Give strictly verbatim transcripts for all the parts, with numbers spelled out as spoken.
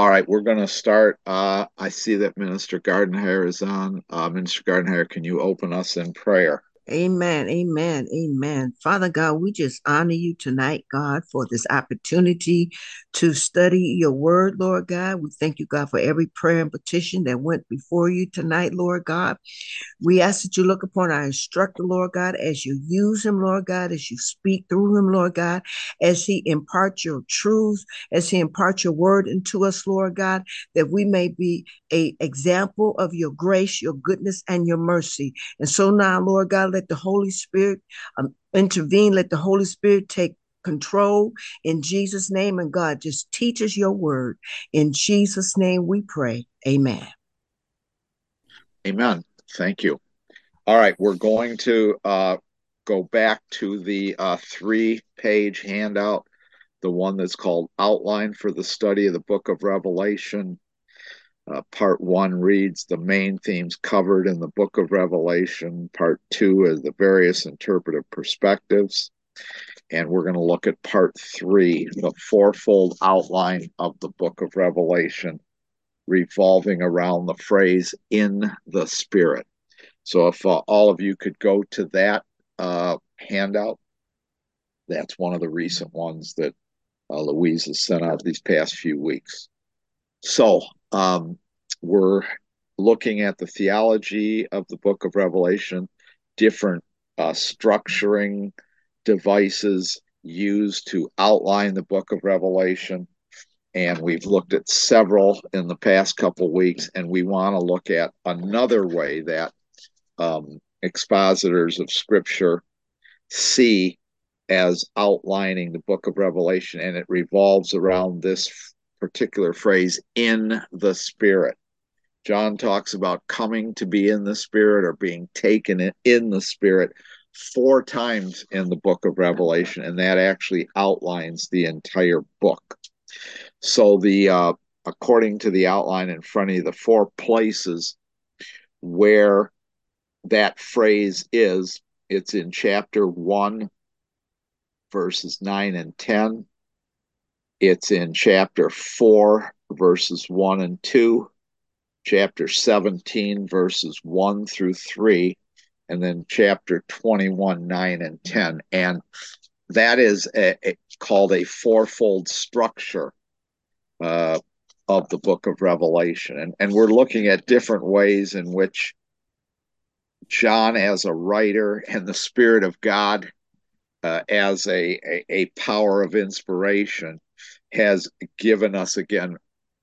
All right, we're going to start. Uh, I see that Minister Gardenhire is on. Uh, Minister Gardenhire, can you open us in prayer? Amen, amen, amen. Father God, we just honor you tonight, God, for this opportunity to study your word, Lord God. We thank you, God, for every prayer and petition that went before you tonight, Lord God. We ask that you look upon our instructor, Lord God, as you use him, Lord God, as you speak through him, Lord God, as he imparts your truth, as he imparts your word into us, Lord God, that we may be a example of your grace, your goodness, and your mercy. And so now, Lord God, let the Holy Spirit um, intervene. Let the Holy Spirit take control in Jesus' name. And God, just teach us your word. In Jesus' name we pray. Amen. Amen. Thank you. All right, we're going to uh, go back to the uh, three-page handout, the one that's called Outline for the Study of the Book of Revelation. Uh, part one reads the main themes covered in the book of Revelation. Part two is the various interpretive perspectives. And we're going to look at part three, the fourfold outline of the book of Revelation, revolving around the phrase in the Spirit. So if uh, all of you could go to that uh, handout, that's one of the recent ones that uh, Louise has sent out these past few weeks. So um, we're looking at the theology of the book of Revelation, different uh, structuring devices used to outline the book of Revelation. And we've looked at several in the past couple of weeks, and we want to look at another way that um, expositors of Scripture see as outlining the book of Revelation, and it revolves around this particular phrase, in the Spirit. John talks about coming to be in the Spirit or being taken in the Spirit four times in the book of Revelation, and that actually outlines the entire book. So the uh, according to the outline in front of you, the four places where that phrase is, it's in chapter one, verses nine and ten. It's in chapter four, verses one and two, chapter seventeen, verses one through three, and then chapter twenty-one, nine and ten. And that is a, a, called a fourfold structure uh, of the book of Revelation. And, and we're looking at different ways in which John, as a writer, and the Spirit of God uh, as a, a, a power of inspiration, has given us, again,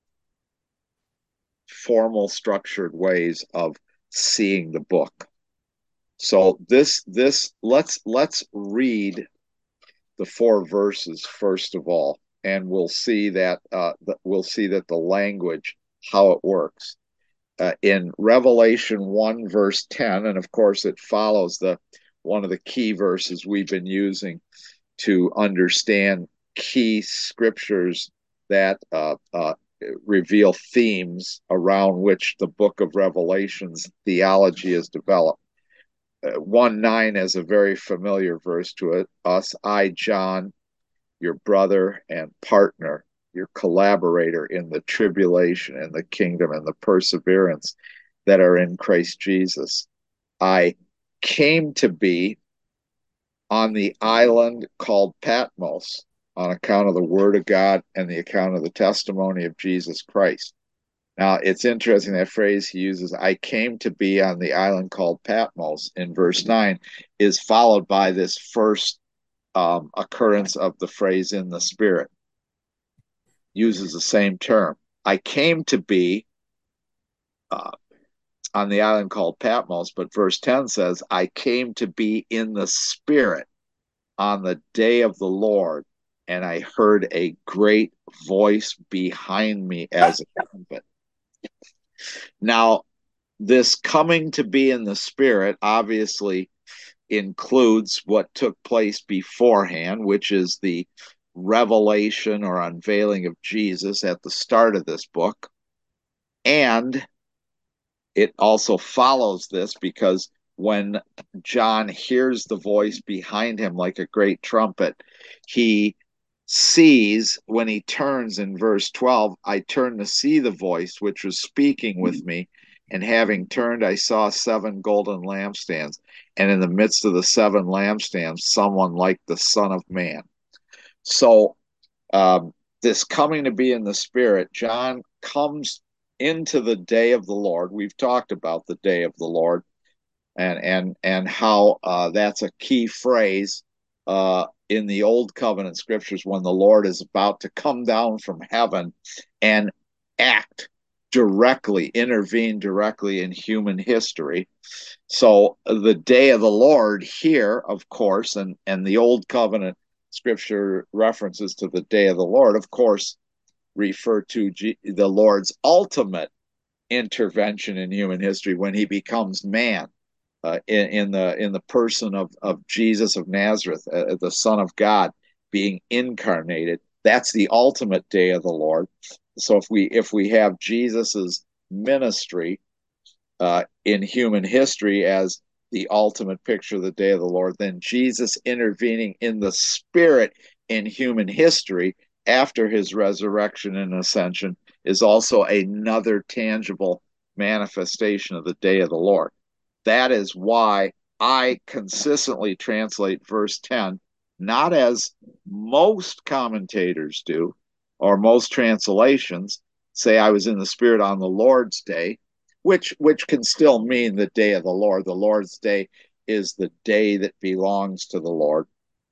formal, structured ways of seeing the book. So this this let's let's read the four verses first of all, and we'll see that uh, we'll see that the language, how it works. Uh, in Revelation one, verse ten, and of course it follows the one of the key verses we've been using to understand key scriptures that uh, uh, reveal themes around which the book of Revelation's theology is developed. Uh, one nine is a very familiar verse to it. Us, I, John, your brother and partner, your collaborator in the tribulation and the kingdom and the perseverance that are in Christ Jesus. I came to be on the island called Patmos on account of the word of God and the account of the testimony of Jesus Christ. Now, it's interesting that phrase he uses, I came to be on the island called Patmos in verse nine, is followed by this first um, occurrence of the phrase in the Spirit. Uses the same term. I came to be uh, on the island called Patmos, but verse ten says, I came to be in the Spirit on the day of the Lord, and I heard a great voice behind me as a trumpet. Now, this coming to be in the Spirit obviously includes what took place beforehand, which is the revelation or unveiling of Jesus at the start of this book. And it also follows this because when John hears the voice behind him like a great trumpet, he sees, when he turns in verse twelve, I turned to see the voice which was speaking with me. And having turned, I saw seven golden lampstands. And in the midst of the seven lampstands, someone like the Son of Man. So, um, this coming to be in the Spirit, John comes into the day of the Lord. We've talked about the day of the Lord, and and and how uh, that's a key phrase uh, in the Old Covenant scriptures when the Lord is about to come down from heaven and act directly, intervene directly in human history. So the day of the Lord here, of course, and and the Old Covenant scripture references to the day of the Lord, of course, refer to G- the Lord's ultimate intervention in human history when he becomes man uh, in, in the in the person of of Jesus of Nazareth, uh, the Son of God, being incarnated. That's the ultimate day of the Lord. So if we if we have Jesus's ministry uh, in human history as the ultimate picture of the day of the Lord, then Jesus intervening in the Spirit in human history after his resurrection and ascension is also another tangible manifestation of the day of the Lord. That is why I consistently translate verse ten, not as most commentators do, or most translations say I was in the Spirit on the Lord's day, which which can still mean the day of the Lord. The Lord's day is the day that belongs to the Lord.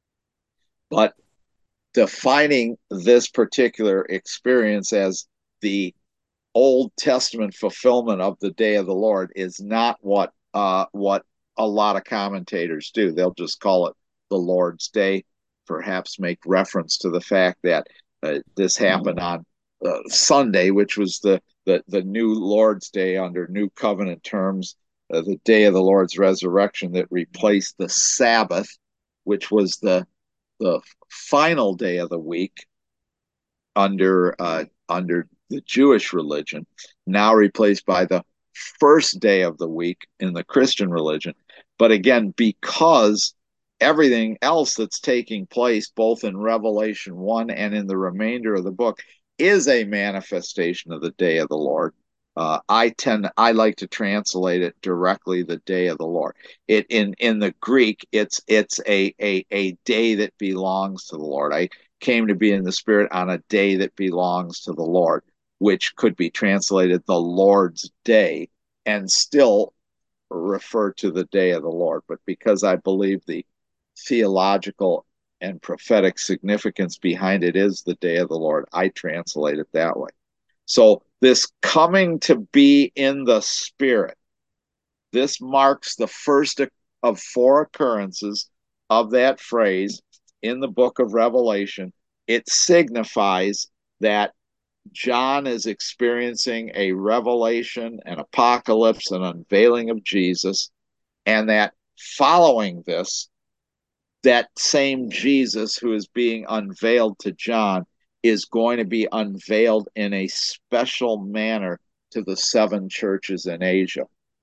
But defining this particular experience as the Old Testament fulfillment of the day of the Lord is not what uh, what a lot of commentators do. They'll just call it the Lord's Day, perhaps make reference to the fact that uh, this happened on uh, Sunday, which was the, the the new Lord's Day under New Covenant terms, uh, the day of the Lord's resurrection that replaced the Sabbath, which was the the final day of the week under uh, under the Jewish religion, now replaced by the first day of the week in the Christian religion. But again, because everything else that's taking place, both in Revelation one and in the remainder of the book, is a manifestation of the day of the Lord. Uh, I tend, I like to translate it directly, the day of the Lord. It in in the Greek, it's it's a a a day that belongs to the Lord. I came to be in the Spirit on a day that belongs to the Lord, which could be translated the Lord's day and still refer to the day of the Lord. But because I believe the theological and prophetic significance behind it is the day of the Lord, I translate it that way. So this coming to be in the Spirit, this marks the first of four occurrences of that phrase in the book of Revelation. It signifies that John is experiencing a revelation, an apocalypse, an unveiling of Jesus, and that following this, that same Jesus who is being unveiled to John is going to be unveiled in a special manner to the seven churches in Asia.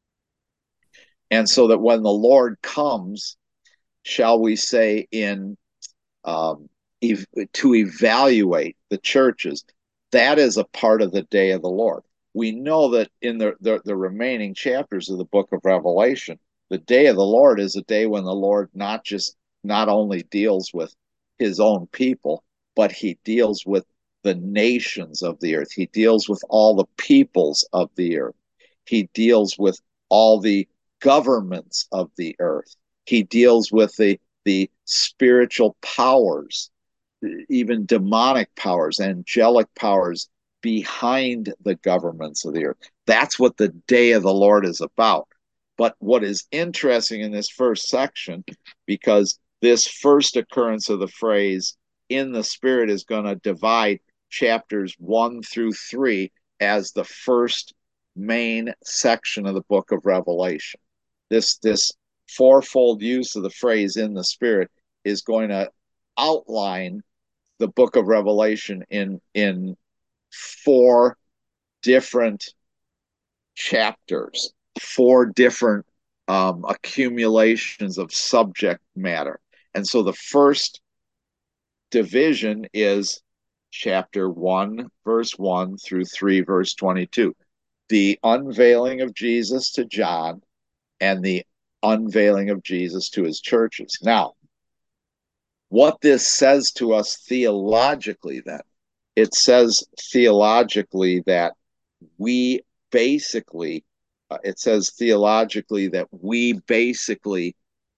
And so that when the Lord comes, shall we say, in um, ev- to evaluate the churches, that is a part of the day of the Lord. We know that in the, the, the remaining chapters of the book of Revelation, the day of the Lord is a day when the Lord not just not only deals with his own people, but he deals with the nations of the earth. He deals with all the peoples of the earth. He deals with all the governments of the earth. He deals with the the spiritual powers, even demonic powers, angelic powers behind the governments of the earth. That's what the day of the Lord is about. But what is interesting in this first section, because this first occurrence of the phrase in the Spirit is going to divide chapters one through three as the first main section of the book of Revelation. This, this fourfold use of the phrase in the Spirit is going to outline the book of Revelation in, in four different chapters, four different um, accumulations of subject matter. And so the first division is chapter one, verse one through three, verse twenty-two. The unveiling of Jesus to John and the unveiling of Jesus to his churches. Now, what this says to us theologically, then, it says theologically that we basically, uh, it says theologically that we basically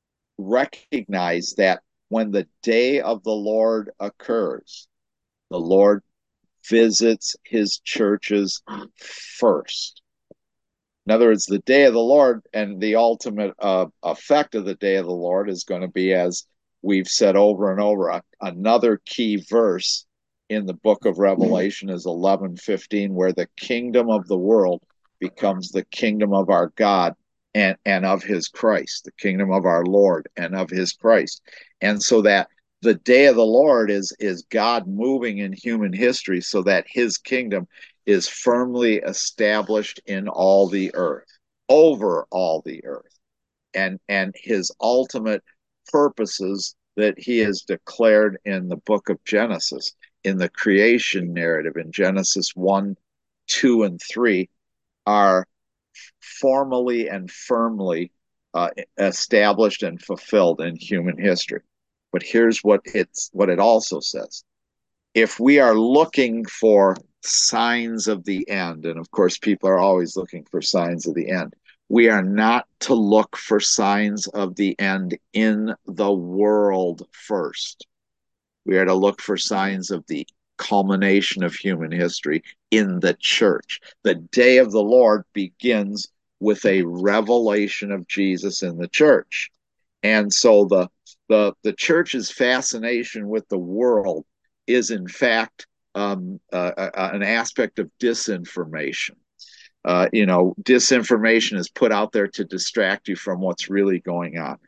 recognize that when the day of the Lord occurs, the Lord visits his churches first. In other words, the day of the Lord and the ultimate uh, effect of the day of the Lord is going to be, as we've said over and over, a, another key verse in the book of Revelation is eleven fifteen, where the kingdom of the world becomes the kingdom of our God and, and of his Christ, the kingdom of our Lord and of his Christ. And so that the day of the Lord is, is God moving in human history so that his kingdom is firmly established in all the earth, over all the earth, and, and his ultimate purposes that he has declared in the book of Genesis, in the creation narrative in Genesis one, two, and three, are formally and firmly uh, established and fulfilled in human history. But here's what it's what it also says. If we are looking for signs of the end, and of course people are always looking for signs of the end, we are not to look for signs of the end in the world first. We are to look for signs of the culmination of human history in the church. The day of the Lord begins with a revelation of Jesus in the church. And so the the the church's fascination with the world is in fact um, uh, uh, an aspect of disinformation. Uh, you know, disinformation is put out there to distract you from what's really going on.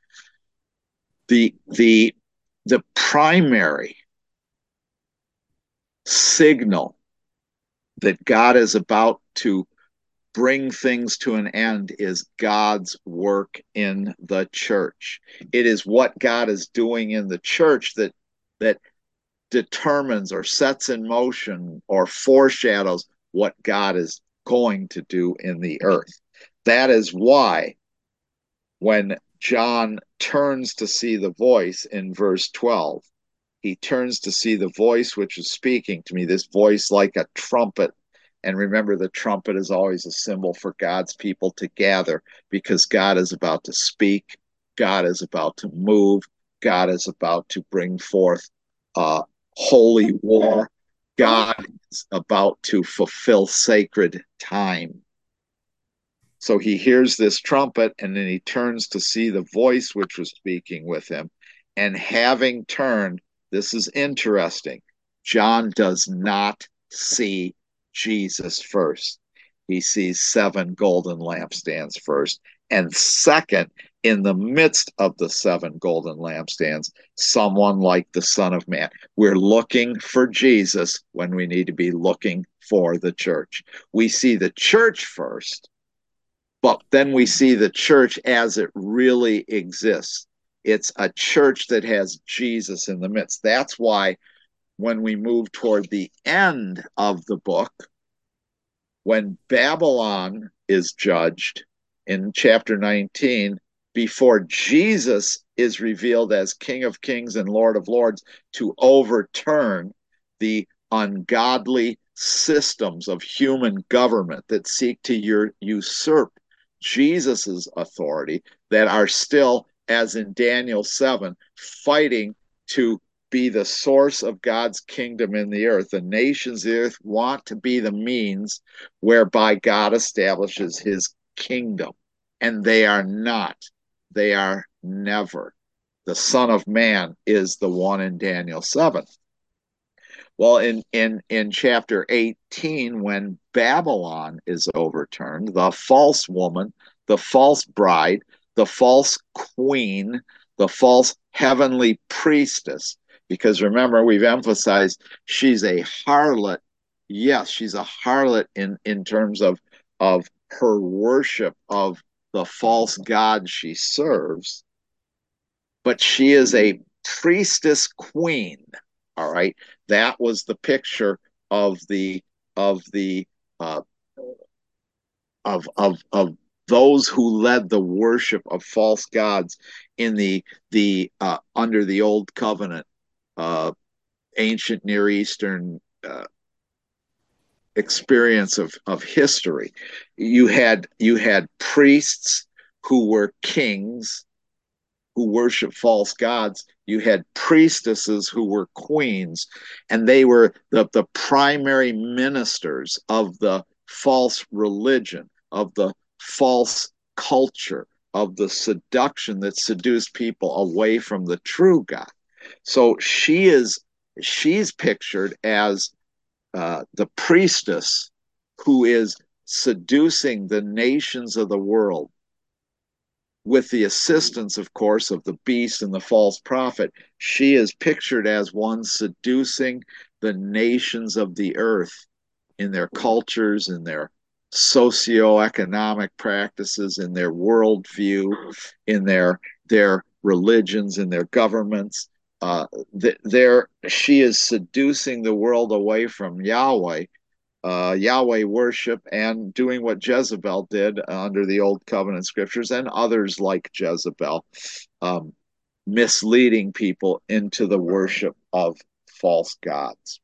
The the the primary signal that God is about to bring things to an end is God's work in the church. It is what God is doing in the church that that determines or sets in motion or foreshadows what God is going to do in the earth. That is why when John turns to see the voice in verse twelve, he turns to see the voice which is speaking to me, this voice like a trumpet. And remember, the trumpet is always a symbol for God's people to gather, because God is about to speak, God is about to move, God is about to bring forth uh, holy war, God is about to fulfill sacred time. So he hears this trumpet, and then he turns to see the voice which was speaking with him. And having turned, this is interesting, John does not see Jesus first. He sees seven golden lampstands first. And second, in the midst of the seven golden lampstands, someone like the Son of Man. We're looking for Jesus when we need to be looking for the church. We see the church first, but then we see the church as it really exists. It's a church that has Jesus in the midst. That's why when we move toward the end of the book, when Babylon is judged in chapter nineteen, before Jesus is revealed as King of Kings and Lord of Lords to overturn the ungodly systems of human government that seek to usurp Jesus's authority, that are still, as in Daniel seven, fighting to be the source of God's kingdom in the earth. The nations of the earth want to be the means whereby God establishes his kingdom, and they are not. They are never. The Son of Man is the one in Daniel seven. Well, in, in, in chapter eighteen, when Babylon is overturned, the false woman, the false bride, the false queen, the false heavenly priestess, because remember, we've emphasized she's a harlot. Yes, she's a harlot in, in terms of, of her worship of the false god she serves, but she is a priestess queen. All right, that was the picture of the of the uh, of of of those who led the worship of false gods in the the uh, under the old covenant, uh, ancient Near Eastern uh, experience of of history. You had you had priests who were kings who worship false gods. You had priestesses who were queens, and they were the, the primary ministers of the false religion, of the false culture, of the seduction that seduced people away from the true God. So she is she's pictured as uh, the priestess who is seducing the nations of the world with the assistance, of course, of the beast and the false prophet. She is pictured as one seducing the nations of the earth in their cultures, in their socioeconomic practices, in their worldview, in their their religions, in their governments. Uh, there, she is seducing the world away from Yahweh, uh, Yahweh worship, and doing what Jezebel did under the Old Covenant scriptures and others like Jezebel, um, misleading people into the worship of false gods.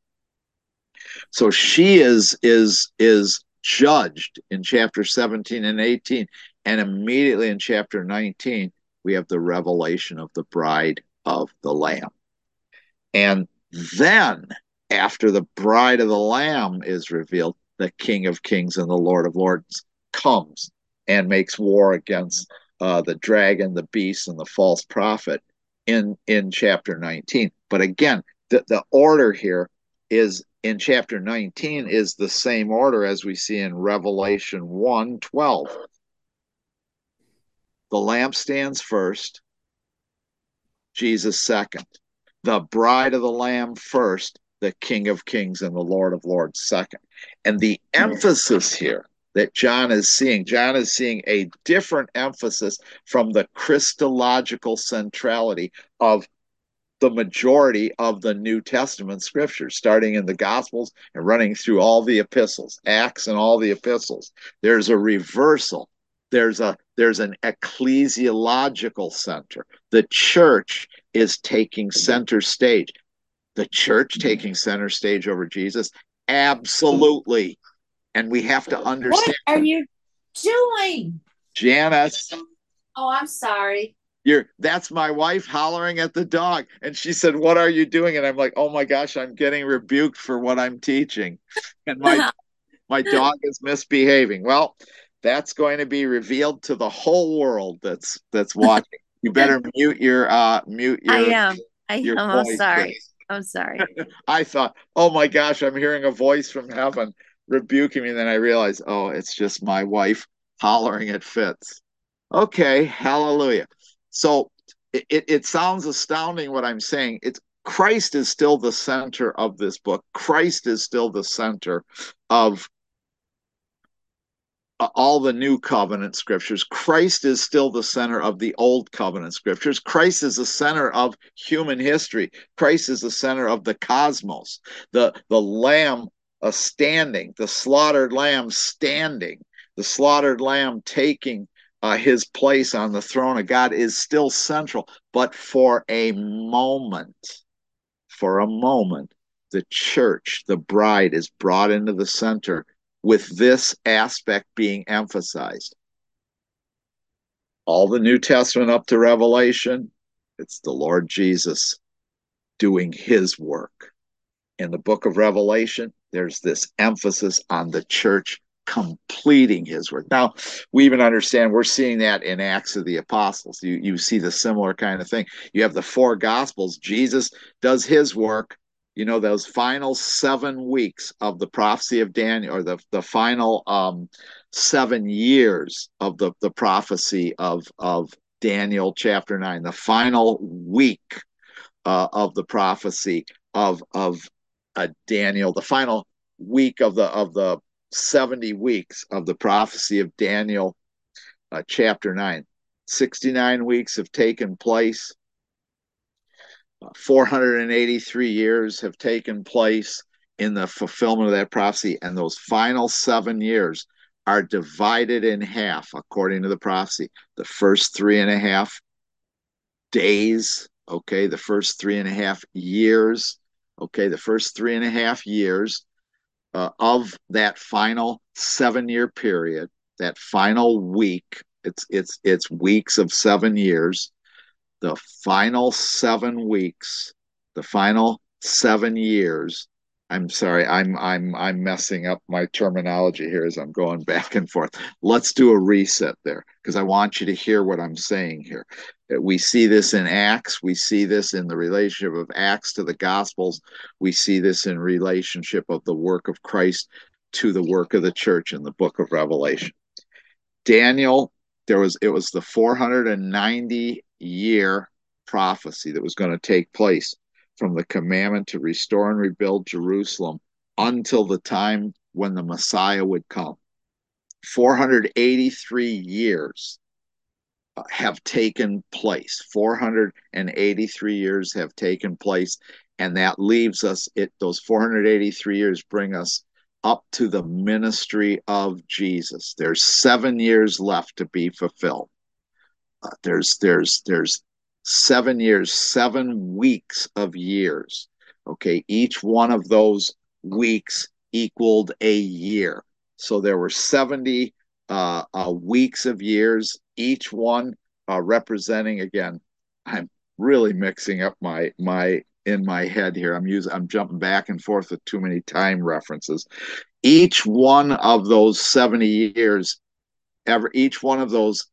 So she is is is judged in chapter seventeen and eighteen, and immediately in chapter nineteen we have the revelation of the bride of the Lamb. And then, after the bride of the Lamb is revealed, the King of Kings and the Lord of Lords comes and makes war against uh, the dragon, the beast, and the false prophet in, in chapter nineteen. But again, the, the order here is in chapter nineteen is the same order as we see in Revelation one twelve. The lampstands first, Jesus second. The bride of the Lamb first, the King of Kings and the Lord of Lords second. And the emphasis here that John is seeing, John is seeing a different emphasis from the Christological centrality of the majority of the New Testament scriptures, starting in the Gospels and running through all the epistles, Acts and all the epistles. There's a reversal. There's a there's an ecclesiological center. The church is taking center stage. The church taking center stage over Jesus? Absolutely. And we have to understand. What are you doing? Janice. Oh, I'm sorry. You're that's my wife hollering at the dog. And she said, "What are you doing?" And I'm like, "Oh my gosh, I'm getting rebuked for what I'm teaching." And my my dog is misbehaving. Well, that's going to be revealed to the whole world that's that's watching. You better mute your uh mute your I am. I your am. I'm voice. sorry. I'm sorry. I thought, "Oh my gosh, I'm hearing a voice from heaven rebuking me." And then I realized, oh, it's just my wife hollering at Fitz. Okay, hallelujah. So it, it, it sounds astounding what I'm saying. It's Christ is still the center of this book. Christ is still the center of uh, all the new covenant scriptures. Christ is still the center of the old covenant scriptures. Christ is the center of human history. Christ is the center of the cosmos. The, the lamb uh, standing, the slaughtered lamb standing, the slaughtered lamb taking uh, his place on the throne of God is still central. But for a moment, for a moment, the church, the bride, is brought into the center with this aspect being emphasized. All the New Testament up to Revelation, it's the Lord Jesus doing his work. In the book of Revelation, there's this emphasis on the church completing his work. Now, we even understand we're seeing that in Acts of the Apostles. You, you see the similar kind of thing. You have the four Gospels. Jesus does his work. You know, those final seven weeks of the prophecy of Daniel, or the, the final um, seven years of the, the prophecy of, of Daniel chapter nine, the final week uh, of the prophecy of, of uh, Daniel, the final week of the, of the seventy weeks of the prophecy of Daniel uh, chapter nine. sixty-nine weeks have taken place. four hundred eighty-three years have taken place in the fulfillment of that prophecy, and those final seven years are divided in half according to the prophecy. The first three and a half days, okay, the first three and a half years, okay, the first three and a half years uh, of that final seven year period, that final week, it's it's it's weeks of seven years, the final seven weeks, the final seven years. I'm sorry, I'm I'm I'm messing up my terminology here as I'm going back and forth. Let's do a reset there because I want you to hear what I'm saying here. We see this in Acts, we see this in the relationship of Acts to the Gospels, we see this in relationship of the work of Christ to the work of the church in the book of Revelation. Daniel, there was it was the four hundred ninety year prophecy that was going to take place from the commandment to restore and rebuild Jerusalem until the time when the Messiah would come. four hundred eighty-three years have taken place. four hundred eighty-three years have taken place, and that leaves us, it those four hundred eighty-three years bring us up to the ministry of Jesus. There's seven years left to be fulfilled. Uh, there's there's there's seven years, seven weeks of years. Okay, each one of those weeks equaled a year. So there were seventy uh, uh, weeks of years, each one uh, representing, again, I'm really mixing up my my in my head here. I'm using I'm jumping back and forth with too many time references. Each one of those seventy years, ever each one of those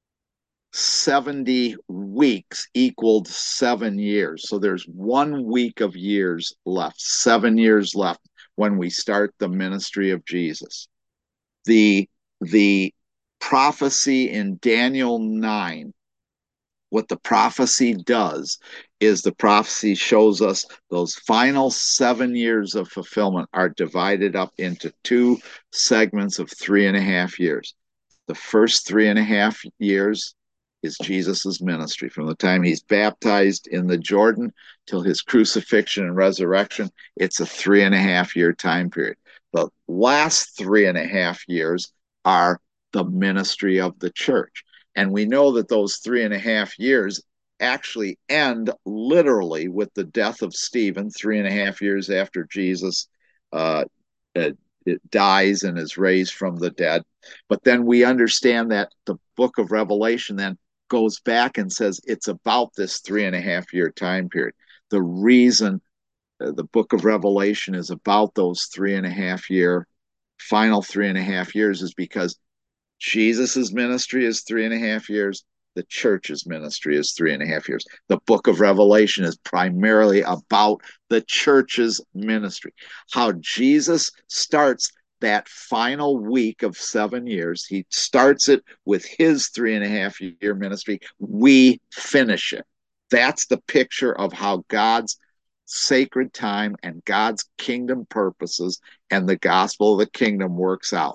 seventy weeks equaled seven years. So there's one week of years left, seven years left when we start the ministry of Jesus. The, the prophecy in Daniel nine, what the prophecy does is the prophecy shows us those final seven years of fulfillment are divided up into two segments of three and a half years. The first three and a half years is Jesus's ministry. From the time he's baptized in the Jordan till his crucifixion and resurrection, it's a three and a half year time period. The last three and a half years are the ministry of the church. And we know that those three and a half years actually end literally with the death of Stephen, three and a half years after Jesus uh, uh, dies and is raised from the dead. But then we understand that the book of Revelation then goes back and says it's about this three and a half year time period. The reason uh, the book of Revelation is about those three and a half year, final three and a half years is because Jesus's ministry is three and a half years. The church's ministry is three and a half years. The book of Revelation is primarily about the church's ministry. How Jesus starts that final week of seven years. He starts it with his three and a half year ministry. We finish it. That's the picture of how God's sacred time and God's kingdom purposes and the gospel of the kingdom works out.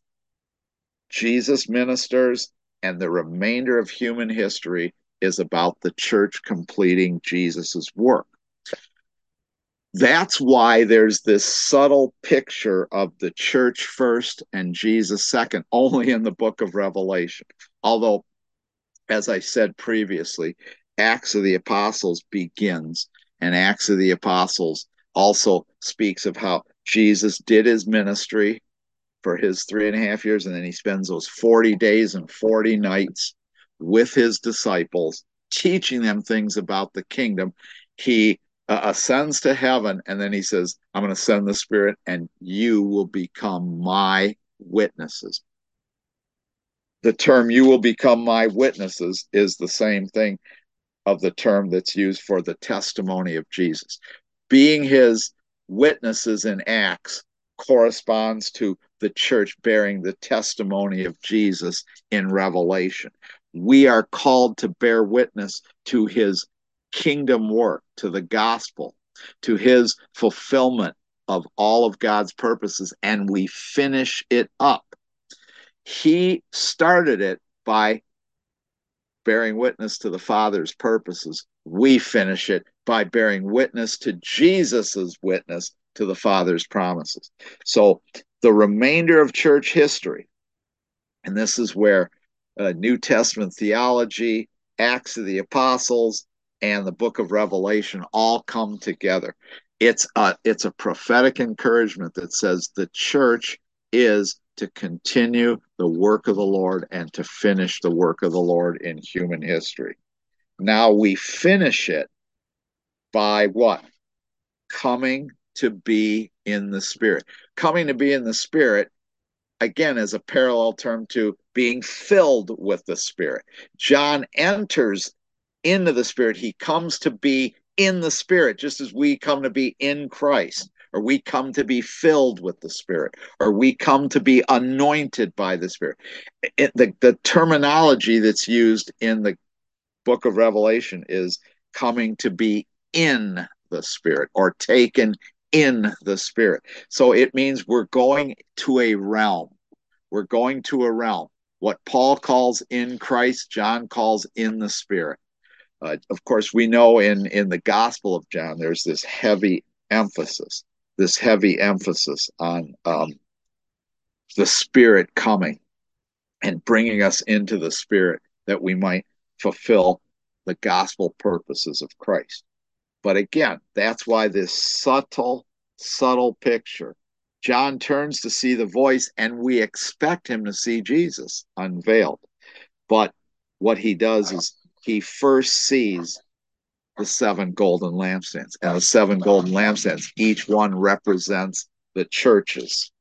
Jesus ministers, and the remainder of human history is about the church completing Jesus's work. That's why there's this subtle picture of the church first and Jesus second, only in the book of Revelation. Although, as I said previously, Acts of the Apostles begins, and Acts of the Apostles also speaks of how Jesus did his ministry for his three and a half years, and then he spends those forty days and forty nights with his disciples, teaching them things about the kingdom. He uh, ascends to heaven, and then he says, I'm going to send the Spirit, and you will become my witnesses. The term you will become my witnesses is the same thing of the term that's used for the testimony of Jesus. Being his witnesses in Acts corresponds to the church bearing the testimony of Jesus in Revelation. We are called to bear witness to his kingdom work, to the gospel, to his fulfillment of all of God's purposes, and we finish it up. He started it by bearing witness to the Father's purposes. We finish it by bearing witness to Jesus's witness to the Father's promises. So the remainder of church history, and this is where uh, New Testament theology, Acts of the Apostles, and the book of Revelation all come together. It's a, it's a prophetic encouragement that says the church is to continue the work of the Lord and to finish the work of the Lord in human history. Now we finish it by what? Coming to be in the Spirit. Coming to be in the Spirit, again, is a parallel term to being filled with the Spirit. John enters into the Spirit. He comes to be in the Spirit, just as we come to be in Christ, or we come to be filled with the Spirit, or we come to be anointed by the Spirit. It, the, the terminology that's used in the book of Revelation is coming to be in the Spirit or taken in the Spirit. So it means we're going to a realm. We're going to a realm. What Paul calls in Christ, John calls in the Spirit. Uh, of course, we know in, in the Gospel of John, there's this heavy emphasis, this heavy emphasis on um, the Spirit coming and bringing us into the Spirit that we might fulfill the gospel purposes of Christ. But again, that's why this subtle, subtle picture. John turns to see the voice, and we expect him to see Jesus unveiled. But what he does is he first sees the seven golden lampstands. And the seven golden lampstands, each one represents the churches.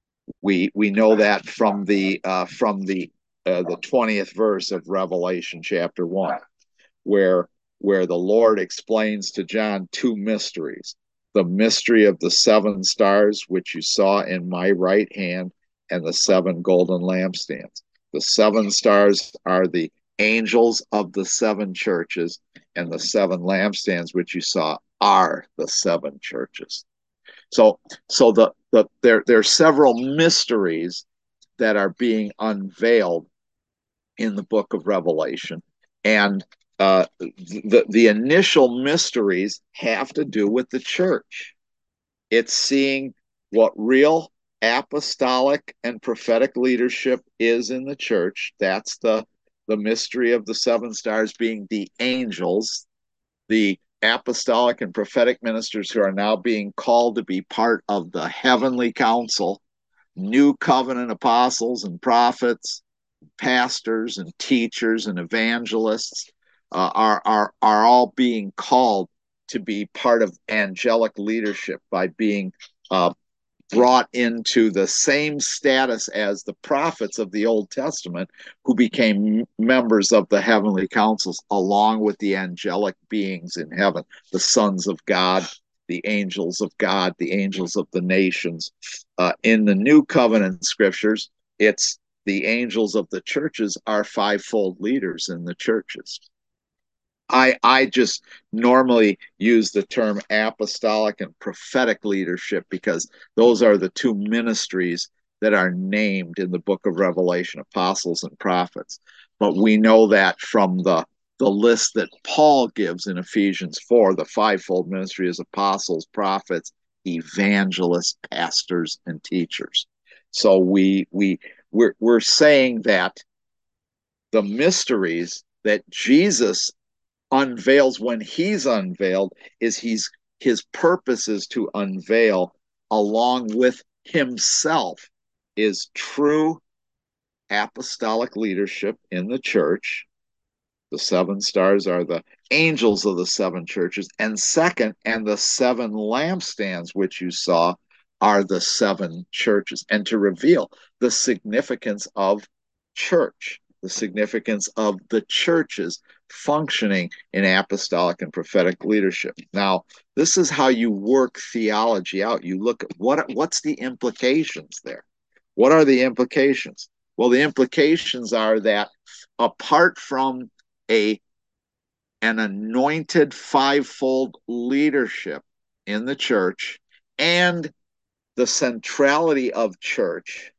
We we know that from the uh, from the uh, the twentieth verse of Revelation chapter one, where where the Lord explains to John two mysteries: the mystery of the seven stars, which you saw in my right hand, and the seven golden lampstands. The seven stars are the angels of the seven churches, and the seven lampstands, which you saw, are the seven churches. So, so the, the there there are several mysteries that are being unveiled in the book of Revelation, and uh, the the initial mysteries have to do with the church. It's seeing what real apostolic and prophetic leadership is in the church. That's the the mystery of the seven stars being the angels, the apostolic and prophetic ministers who are now being called to be part of the heavenly council, new covenant apostles and prophets, pastors and teachers and evangelists uh, are, are, are all being called to be part of angelic leadership by being uh, brought into the same status as the prophets of the Old Testament, who became members of the heavenly councils along with the angelic beings in heaven, the sons of God, the angels of God, the angels of the nations. Uh, in the New Covenant scriptures, it's the angels of the churches are fivefold leaders in the churches. I, I just normally use the term apostolic and prophetic leadership because those are the two ministries that are named in the book of Revelation, apostles and prophets. But we know that from the, the list that Paul gives in Ephesians four, the fivefold ministry is apostles, prophets, evangelists, pastors, and teachers. So we, we, we're, we're saying that the mysteries that Jesus unveils when he's unveiled is he's his purpose is to unveil along with himself is true apostolic leadership in the church. The seven stars are the angels of the seven churches, and second, and the seven lampstands which you saw are the seven churches, and to reveal the significance of church, the significance of the churches functioning in apostolic and prophetic leadership. Now, this is how you work theology out. You look at what what's the implications there. What are the implications? Well, the implications are that apart from a an anointed fivefold leadership in the church and the centrality of church,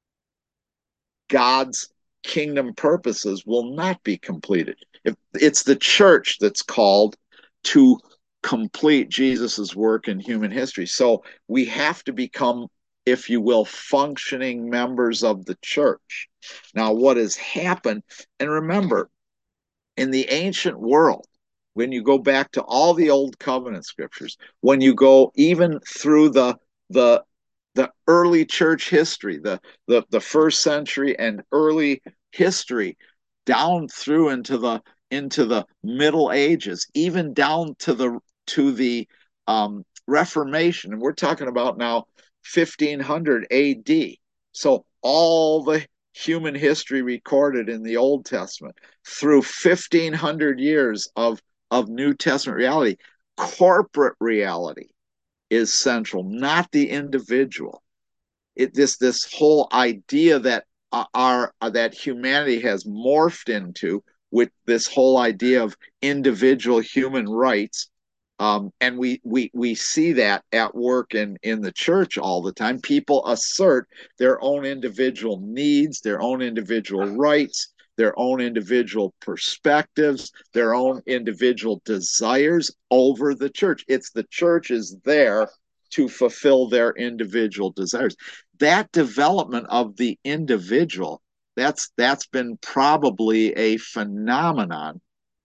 God's kingdom purposes will not be completed. If it's the church that's called to complete Jesus's work in human history. So we have to become, if you will, functioning members of the church. Now, what has happened, and remember, in the ancient world, when you go back to all the old covenant scriptures, when you go even through the the the early church history, the the, the first century and early history, down through into the into the Middle Ages, even down to the to the um, Reformation, and we're talking about now fifteen hundred A D. So all the human history recorded in the Old Testament through fifteen hundred years of of New Testament reality, corporate reality is central, not the individual. It this this whole idea that uh, our uh, that humanity has morphed into, with this whole idea of individual human rights, um, and we we we see that at work in in the church all the time. People assert their own individual needs, their own individual rights, their own individual perspectives, their own individual desires over the church. It's the church is there to fulfill their individual desires. That development of the individual, that's that's been probably a phenomenon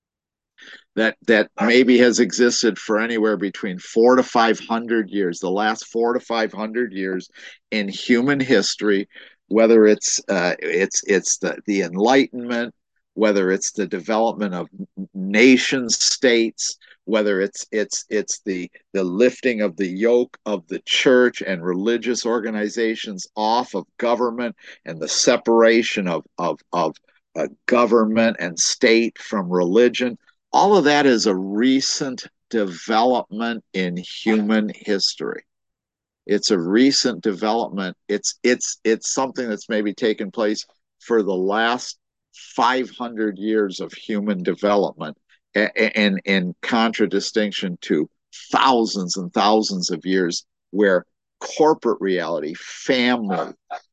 that that maybe has existed for anywhere between four to five hundred years. The last four to five hundred years in human history, whether it's uh, it's it's the the Enlightenment, whether it's the development of nation states, whether it's it's it's the the lifting of the yoke of the church and religious organizations off of government, and the separation of of of uh, government and state from religion. All of that is a recent development in human history. It's a recent development. It's it's it's something that's maybe taken place for the last five hundred years of human development, and in contradistinction to thousands and thousands of years where corporate reality, family,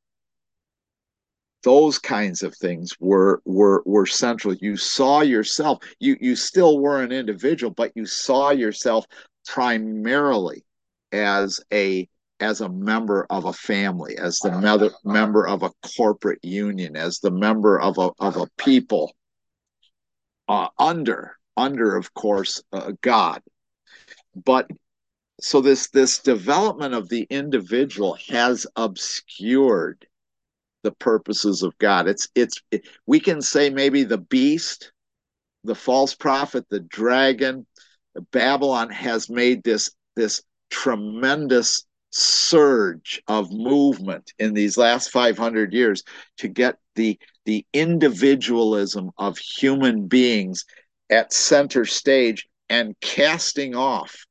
those kinds of things were were were central. You saw yourself. You you still were an individual, but you saw yourself primarily as a as a member of a family, as the mother, member of a corporate union, as the member of a of a people, uh, under under of course uh, God. But so this this development of the individual has obscured the purposes of God. It's it's it, we can say maybe the beast, the false prophet, the dragon, Babylon has made this this tremendous surge of movement in these last five hundred years to get the the individualism of human beings at center stage, and casting off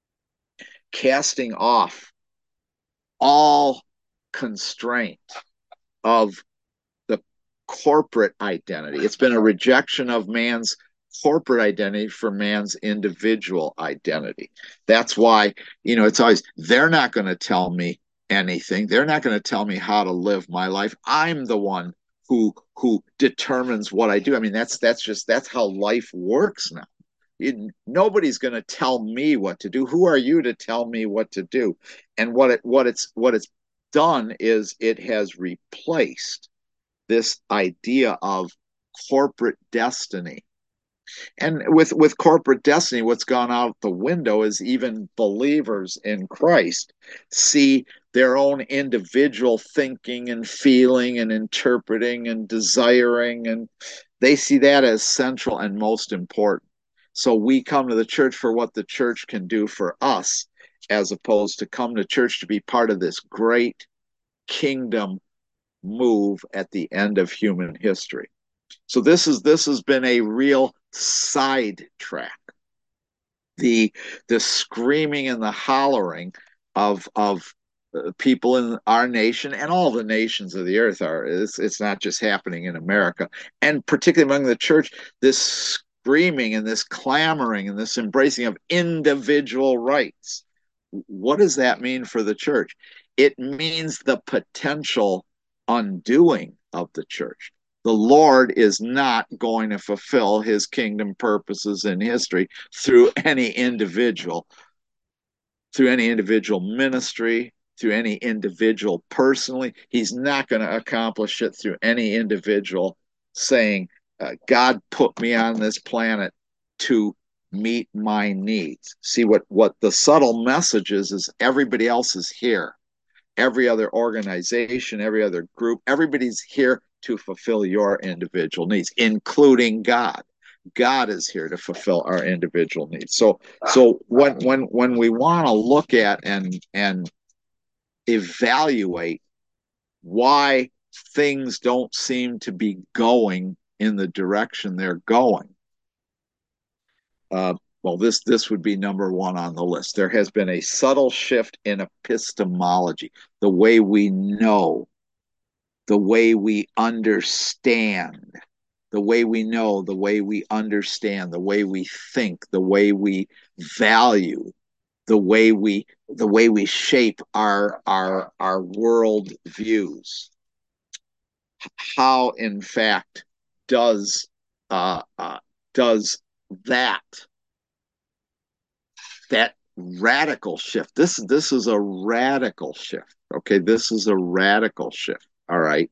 casting off all constraint of the corporate identity. It's been a rejection of man's corporate identity for man's individual identity. That's why, you know, it's always, they're not going to tell me anything. They're not going to tell me how to live my life. I'm the one who who determines what I do. I mean, that's that's just that's how life works now. It, nobody's going to tell me what to do. Who are you to tell me what to do? And what it what it's what it's done is it has replaced this idea of corporate destiny. And with with corporate destiny, what's gone out the window is even believers in Christ see their own individual thinking and feeling and interpreting and desiring, and they see that as central and most important. So we come to the church for what the church can do for us, as opposed to come to church to be part of this great kingdom move at the end of human history. So this is this has been a real sidetrack. The the screaming and the hollering of of uh, people in our nation and all the nations of the earth are. It's, it's not just happening in America, and particularly among the church. This screaming and this clamoring and this embracing of individual rights. What does that mean for the church? It means the potential undoing of the church. The Lord is not going to fulfill his kingdom purposes in history through any individual, through any individual ministry, through any individual personally. He's not going to accomplish it through any individual saying, uh, God put me on this planet to meet my needs. See, what, what the subtle message is, is everybody else is here. Every other organization, every other group, everybody's here to fulfill your individual needs, including God. God is here to fulfill our individual needs. So, so when when when we want to look at and and evaluate why things don't seem to be going in the direction they're going, uh, well, this this would be number one on the list. There has been a subtle shift in epistemology, the way we know, the way we understand, the way we know, the way we understand, the way we think, the way we value, the way we the way we shape our our our world views. How, in fact, does uh, uh, does that that radical shift? This this is a radical shift. Okay, this is a radical shift. All right,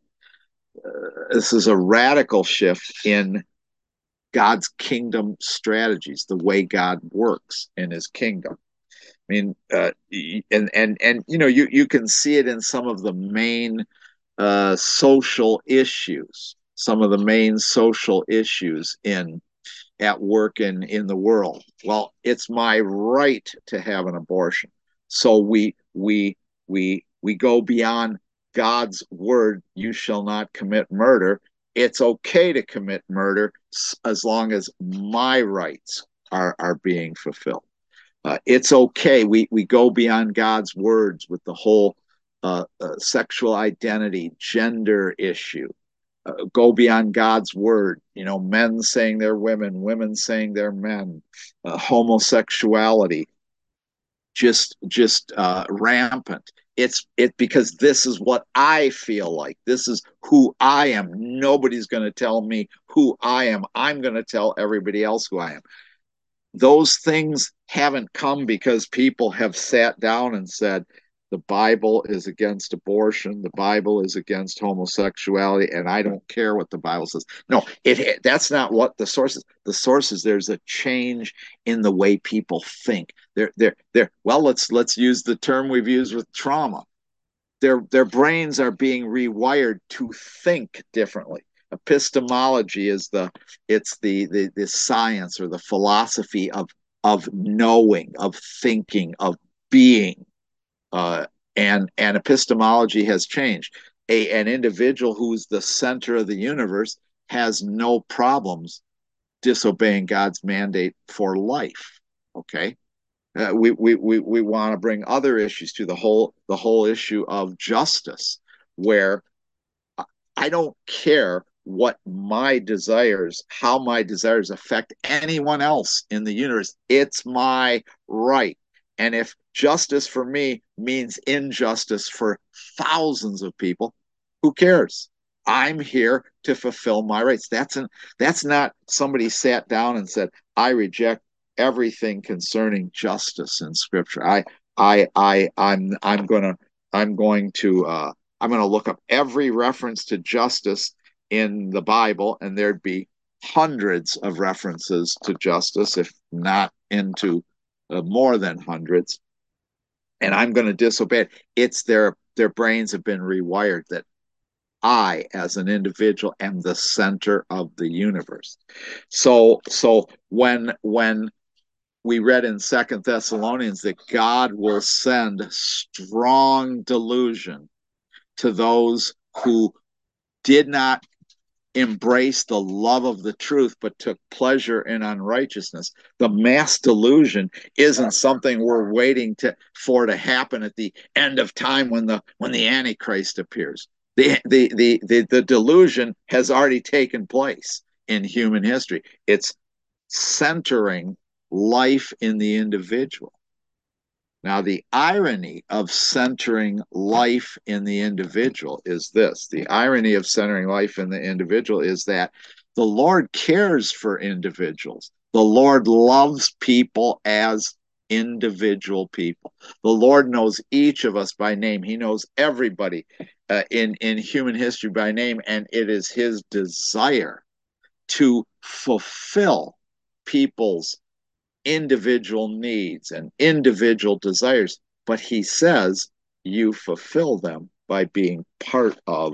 uh, this is a radical shift in God's kingdom strategies, the way God works in his kingdom. I mean, uh, and and and you know, you you can see it in some of the main uh, social issues, some of the main social issues in at work in in the world. Well, it's my right to have an abortion, so we we we we go beyond God's word. You shall not commit murder. It's okay to commit murder as long as my rights are are being fulfilled. Uh, it's okay. We we go beyond God's words with the whole uh, uh, sexual identity, gender issue. Uh, go beyond God's word. You know, men saying they're women, women saying they're men, uh, homosexuality, just just uh, rampant. It's it because this is what I feel like. This is who I am. Nobody's going to tell me who I am. I'm going to tell everybody else who I am. Those things haven't come because people have sat down and said, the Bible is against abortion, the Bible is against homosexuality, and I don't care what the Bible says. No, it that's not what the source is. The source is there's a change in the way people think. They're they're they're well, let's let's use the term we've used with trauma. Their their brains are being rewired to think differently. Epistemology is the it's the the, the science or the philosophy of of knowing, of thinking, of being. Uh, and and epistemology has changed. A an individual who's the center of the universe has no problems disobeying God's mandate for life. Okay, uh, we we we we want to bring other issues to the whole the whole issue of justice, where I don't care what my desires, how my desires affect anyone else in the universe. It's my right. And if justice for me means injustice for thousands of people, who cares? I'm here to fulfill my rights. That's an, that's not somebody sat down and said, I reject everything concerning justice in Scripture. I I I I'm I'm gonna I'm going to uh, I'm going to look up every reference to justice in the Bible, and there'd be hundreds of references to justice, if not into uh, more than hundreds. And I'm going to disobey it. It's their their brains have been rewired that I, as an individual, am the center of the universe. So so when when we read in Second Thessalonians that God will send strong delusion to those who did not embrace the love of the truth but took pleasure in unrighteousness. The mass delusion isn't something we're waiting to for to happen at the end of time when the when the Antichrist appears. The the the the, the delusion has already taken place in human history. It's centering life in the individual. Now, the irony of centering life in the individual is this. The irony of centering life in the individual is that the Lord cares for individuals. The Lord loves people as individual people. The Lord knows each of us by name. He knows everybody uh, in, in human history by name, and it is his desire to fulfill people's individual needs and individual desires. But he says you fulfill them by being part of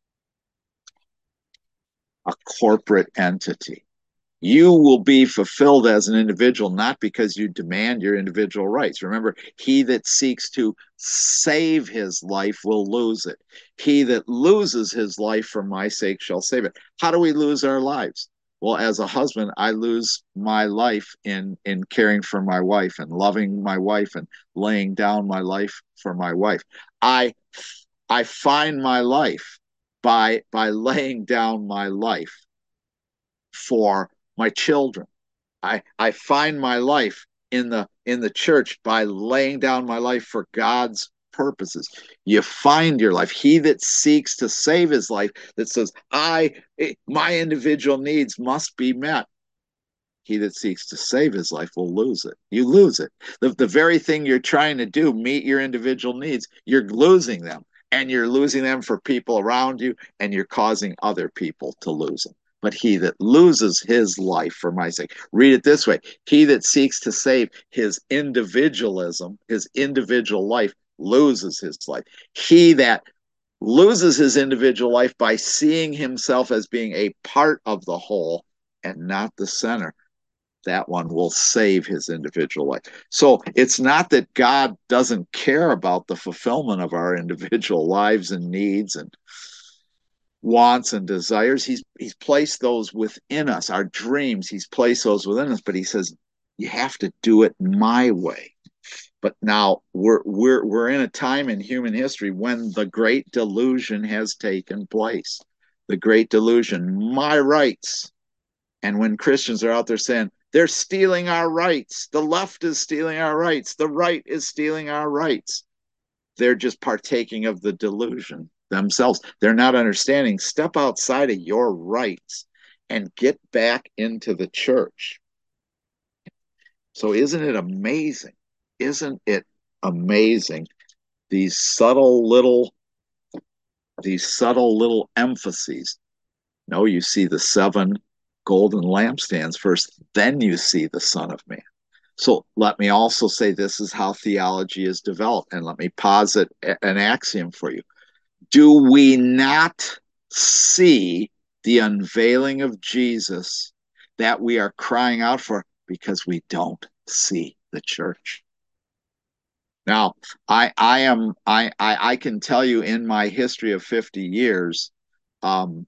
a corporate entity. You will be fulfilled as an individual, not because you demand your individual rights. Remember, he that seeks to save his life will lose it. He that loses his life for my sake shall save it. How do we lose our lives? Well, as a husband, I lose my life in, in caring for my wife and loving my wife and laying down my life for my wife. I I find my life by by laying down my life for my children. I, I find my life in the in the church by laying down my life for God's purposes. You find your life. He that seeks to save his life, that says, I my individual needs must be met. He that seeks to save his life will lose it. You lose it. The, the very thing you're trying to do, meet your individual needs, you're losing them. And you're losing them for people around you, and you're causing other people to lose them. But he that loses his life for my sake, read it this way, he that seeks to save his individualism, his individual life, loses his life. He that loses his individual life by seeing himself as being a part of the whole and not the center, that one will save his individual life. So it's not that God doesn't care about the fulfillment of our individual lives and needs and wants and desires. He's he's placed those within us, our dreams. He's placed those within us, but he says you have to do it my way. But now we're we're we're in a time in human history when the great delusion has taken place. The great delusion, my rights. And when Christians are out there saying, they're stealing our rights, the left is stealing our rights, the right is stealing our rights, they're just partaking of the delusion themselves. They're not understanding. Step outside of your rights and get back into the church. So isn't it amazing? Isn't it amazing? These subtle little, these subtle little emphases. No, you see the seven golden lampstands first, then you see the Son of Man. So let me also say this is how theology is developed, and let me posit an axiom for you. Do we not see the unveiling of Jesus that we are crying out for because we don't see the church? Now, I I am I I, I can tell you in my history of fifty years, um,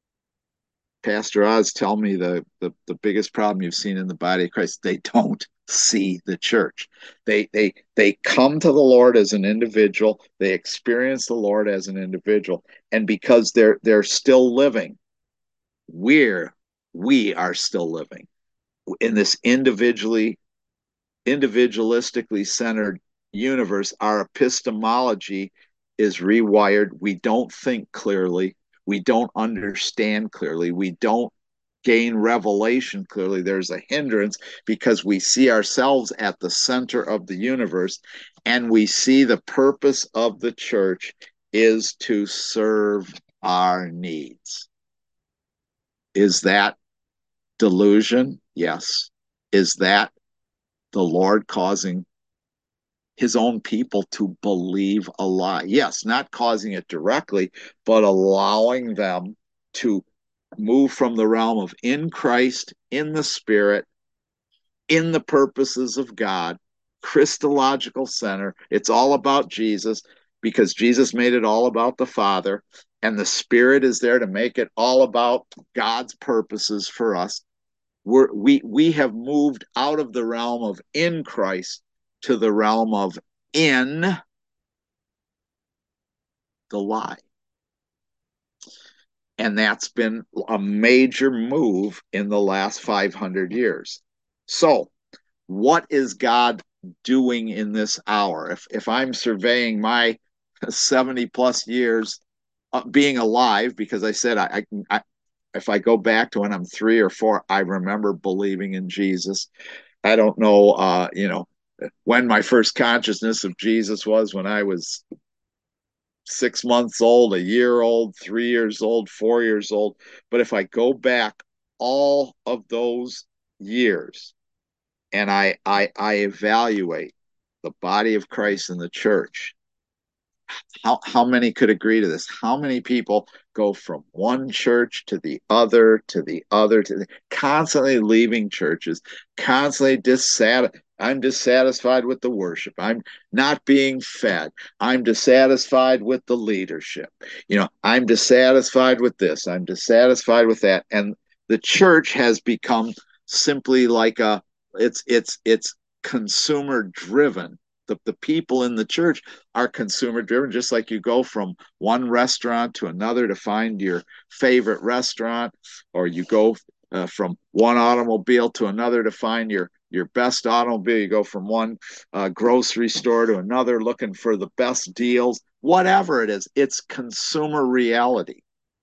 Pastor Oz, tell me the, the the biggest problem you've seen in the body of Christ. They don't see the church. They they they come to the Lord as an individual. They experience the Lord as an individual, and because they're they're still living, we're we are still living in this individually individualistically centered universe. Our epistemology is rewired. We don't think clearly. We don't understand clearly. We don't gain revelation clearly. There's a hindrance because we see ourselves at the center of the universe, and we see the purpose of the church is to serve our needs. Is that delusion? Yes. Is that the Lord causing his own people to believe a lie? Yes, not causing it directly, but allowing them to move from the realm of in Christ, in the Spirit, in the purposes of God, Christological center. It's all about Jesus because Jesus made it all about the Father, and the Spirit is there to make it all about God's purposes for us. We're, we we have moved out of the realm of in Christ to the realm of in the lie. And that's been a major move in the last five hundred years. So, what is God doing in this hour? If if I'm surveying my seventy plus years uh, being alive, because I said I, I, I if I go back to when I'm three or four, I remember believing in Jesus. I don't know, uh, you know, when my first consciousness of Jesus was, when I was six months old, a year old, three years old, four years old. But if I go back all of those years and I I, I evaluate the body of Christ in the church, how how many could agree to this? How many people go from one church to the other to the other to the, constantly leaving churches, constantly dissatisfied. I'm dissatisfied with the worship. I'm not being fed. I'm dissatisfied with the leadership. You know, I'm dissatisfied with this. I'm dissatisfied with that. And the church has become simply like a it's it's it's consumer driven. The, the people in the church are consumer driven, just like you go from one restaurant to another to find your favorite restaurant, or you go uh, from one automobile to another to find your your best automobile. You go from one uh, grocery store to another looking for the best deals. Whatever it is, it's consumer reality.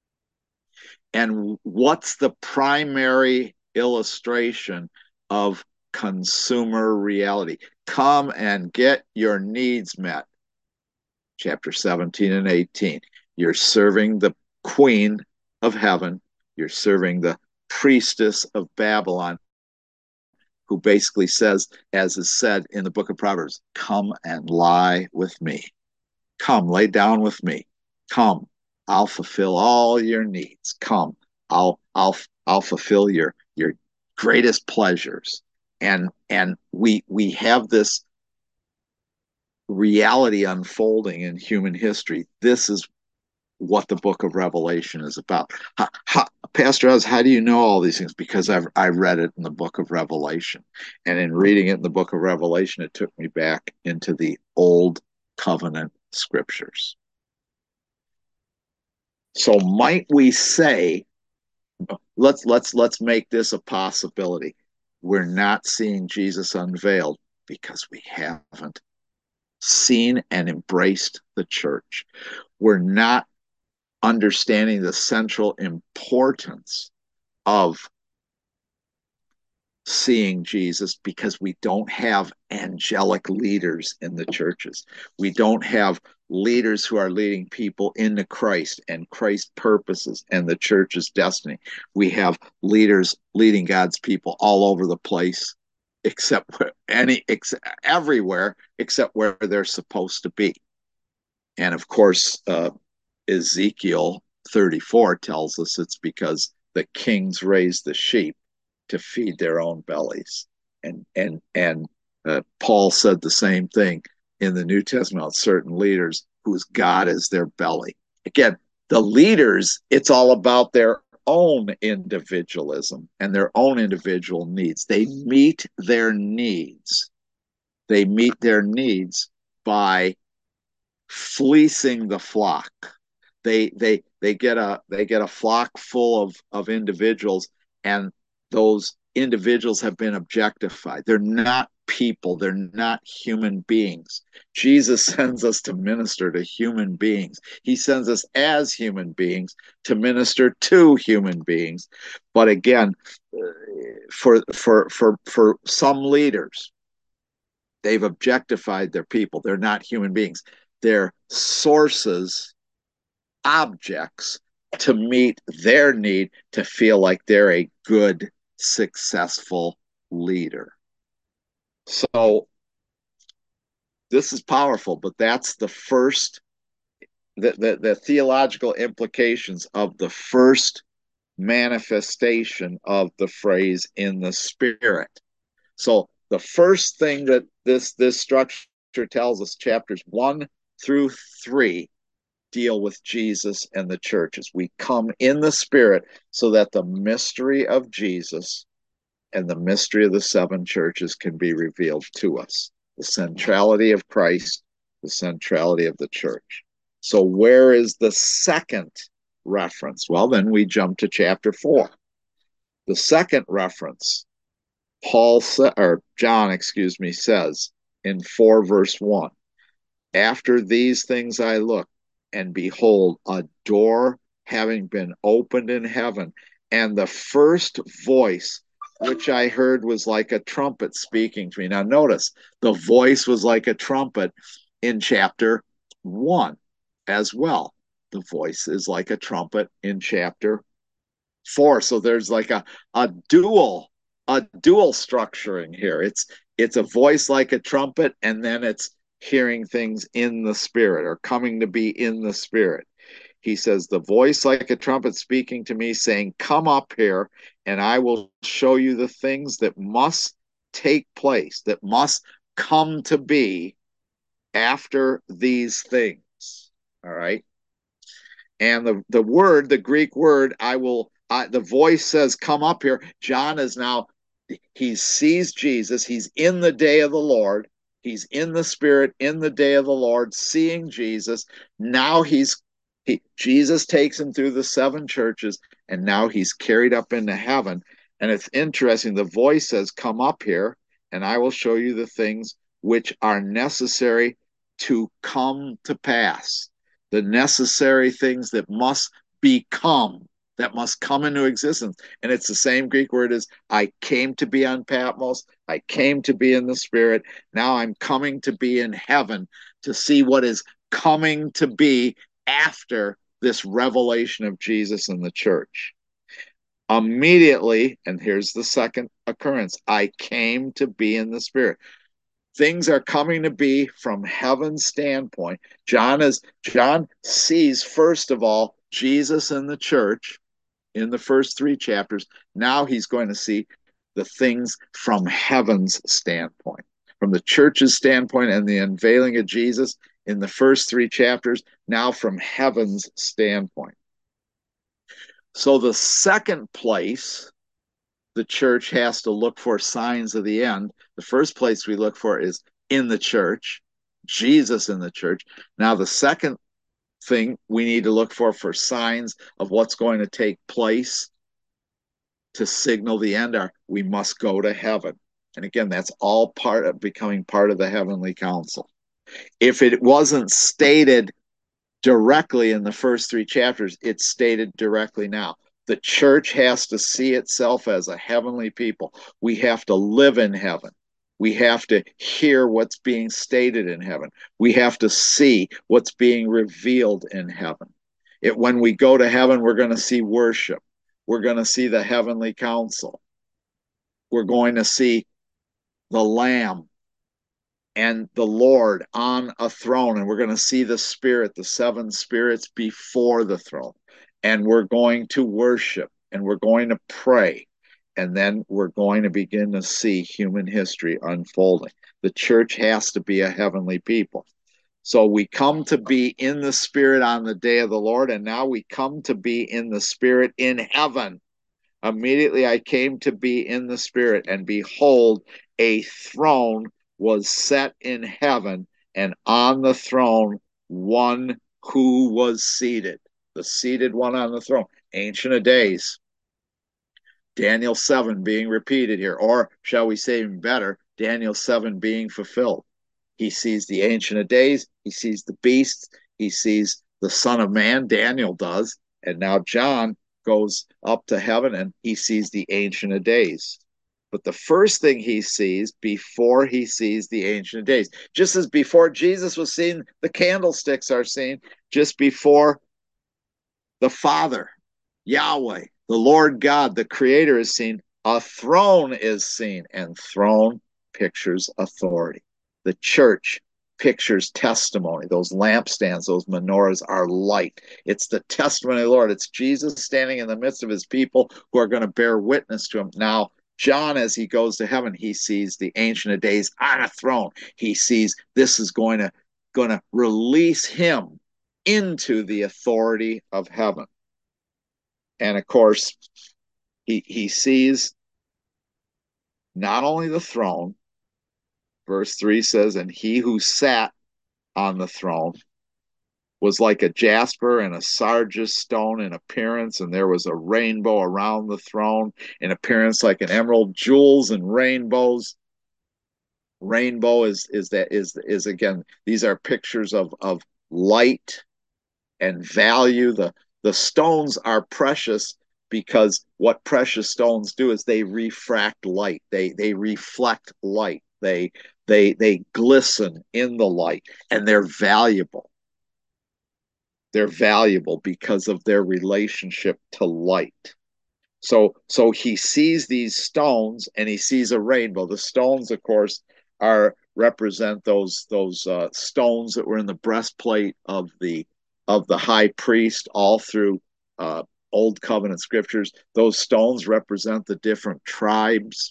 And what's the primary illustration of consumer reality? Come and get your needs met. Chapter seventeen and eighteen. You're serving the queen of heaven. You're serving the priestess of Babylon, who basically says, as is said in the book of Proverbs, come and lie with me. Come, lay down with me. Come, I'll fulfill all your needs. Come, I'll I'll I'll fulfill your your greatest pleasures. And and we we have this reality unfolding in human history. This is what the book of Revelation is about. How, how, Pastor Oz, how do you know all these things? Because I've I read it in the book of Revelation. And in reading it in the book of Revelation, it took me back into the old covenant scriptures. So might we say, let's let's let's make this a possibility. We're not seeing Jesus unveiled because we haven't seen and embraced the church. We're not understanding the central importance of seeing Jesus because we don't have angelic leaders in the churches. We don't have leaders who are leading people into Christ and Christ's purposes and the church's destiny. We have leaders leading God's people all over the place, except where any ex, everywhere except where they're supposed to be. And of course, uh, Ezekiel thirty-four tells us it's because the kings raise the sheep to feed their own bellies. And and and uh, Paul said the same thing in the New Testament, certain leaders whose God is their belly. Again, the leaders, it's all about their own individualism and their own individual needs. They meet their needs. They meet their needs by fleecing the flock. They they they get a they get a flock full of of individuals, and those individuals have been objectified. They're not people. They're not human beings. Jesus sends us to minister to human beings. He sends us as human beings to minister to human beings. But again, for for for for some leaders, they've objectified their people. They're not human beings. They're sources, objects to meet their need to feel like they're a good, successful leader. So this is powerful, but that's the first, the, the, the theological implications of the first manifestation of the phrase in the spirit. So the first thing that this this structure tells us, chapters one through three, deal with Jesus and the churches. We come in the spirit so that the mystery of Jesus and the mystery of the seven churches can be revealed to us. The centrality of Christ, the centrality of the church. So where is the second reference? Well, then we jump to chapter four. The second reference, Paul sa- or John, excuse me, says in four, verse one. After these things I looked, and behold, a door having been opened in heaven, and the first voice which I heard was like a trumpet speaking to me. Now, notice the voice was like a trumpet in chapter one as well. The voice is like a trumpet in chapter four. So there's like a, a dual a dual structuring here. It's it's a voice like a trumpet, and then it's hearing things in the spirit or coming to be in the spirit. He says, the voice like a trumpet speaking to me, saying, come up here, and I will show you the things that must take place, that must come to be after these things. All right. And the, the word, the Greek word, I will, uh, the voice says, come up here. John is now, he sees Jesus. He's in the day of the Lord. He's in the spirit in the day of the Lord, seeing Jesus. Now he's, he, Jesus takes him through the seven churches, and now he's carried up into heaven. And it's interesting. The voice says, come up here, and I will show you the things which are necessary to come to pass. The necessary things that must become, that must come into existence. And it's the same Greek word as I came to be on Patmos. I came to be in the spirit. Now I'm coming to be in heaven to see what is coming to be after this revelation of Jesus in the church. Immediately, and here's the second occurrence, I came to be in the spirit. Things are coming to be from heaven's standpoint. John is John sees, first of all, Jesus in the church in the first three chapters. Now he's going to see the things from heaven's standpoint, from the church's standpoint, and the unveiling of Jesus in the first three chapters, now from heaven's standpoint. So the second place the church has to look for signs of the end, the first place we look for is in the church, Jesus in the church. Now the second thing we need to look for for signs of what's going to take place to signal the end are we must go to heaven. And again, that's all part of becoming part of the heavenly council. If it wasn't stated directly in the first three chapters, it's stated directly now. The church has to see itself as a heavenly people. We have to live in heaven. We have to hear what's being stated in heaven. We have to see what's being revealed in heaven. It, when we go to heaven, we're going to see worship. We're going to see the heavenly council. We're going to see the Lamb and the Lord on a throne, and we're going to see the Spirit, the seven spirits before the throne. And we're going to worship, and we're going to pray, and then we're going to begin to see human history unfolding. The church has to be a heavenly people. So we come to be in the Spirit on the day of the Lord, and now we come to be in the Spirit in heaven. Immediately I came to be in the Spirit, and behold, a throne was set in heaven, and on the throne one who was seated. The seated one on the throne. Ancient of Days. Daniel seven being repeated here, or shall we say even better, Daniel seven being fulfilled. He sees the Ancient of Days, he sees the beasts, he sees the Son of Man, Daniel does, and now John goes up to heaven and he sees the Ancient of Days. But the first thing he sees before he sees the Ancient of Days, just as before Jesus was seen, the candlesticks are seen, just before the Father, Yahweh, the Lord God, the Creator is seen, a throne is seen, and throne pictures authority. The church pictures testimony. Those lampstands, those menorahs are light. It's the testimony of the Lord. It's Jesus standing in the midst of his people who are going to bear witness to him. Now, John, as he goes to heaven, he sees the Ancient of Days on a throne. He sees this is going to, going to release him into the authority of heaven. And of course, he, he sees not only the throne, verse three says, and he who sat on the throne was like a jasper and a sardius stone in appearance, and there was a rainbow around the throne in appearance like an emerald, jewels and rainbows Rainbow is is that is is again, these are pictures of of light and value. The the stones are precious because what precious stones do is they refract light. They they reflect light. They they they glisten in the light, and they're valuable. They're valuable because of their relationship to light. So so he sees these stones and he sees a rainbow. The stones, of course, are represent those those uh, stones that were in the breastplate of the of the high priest all through uh, Old Covenant scriptures. Those stones represent the different tribes,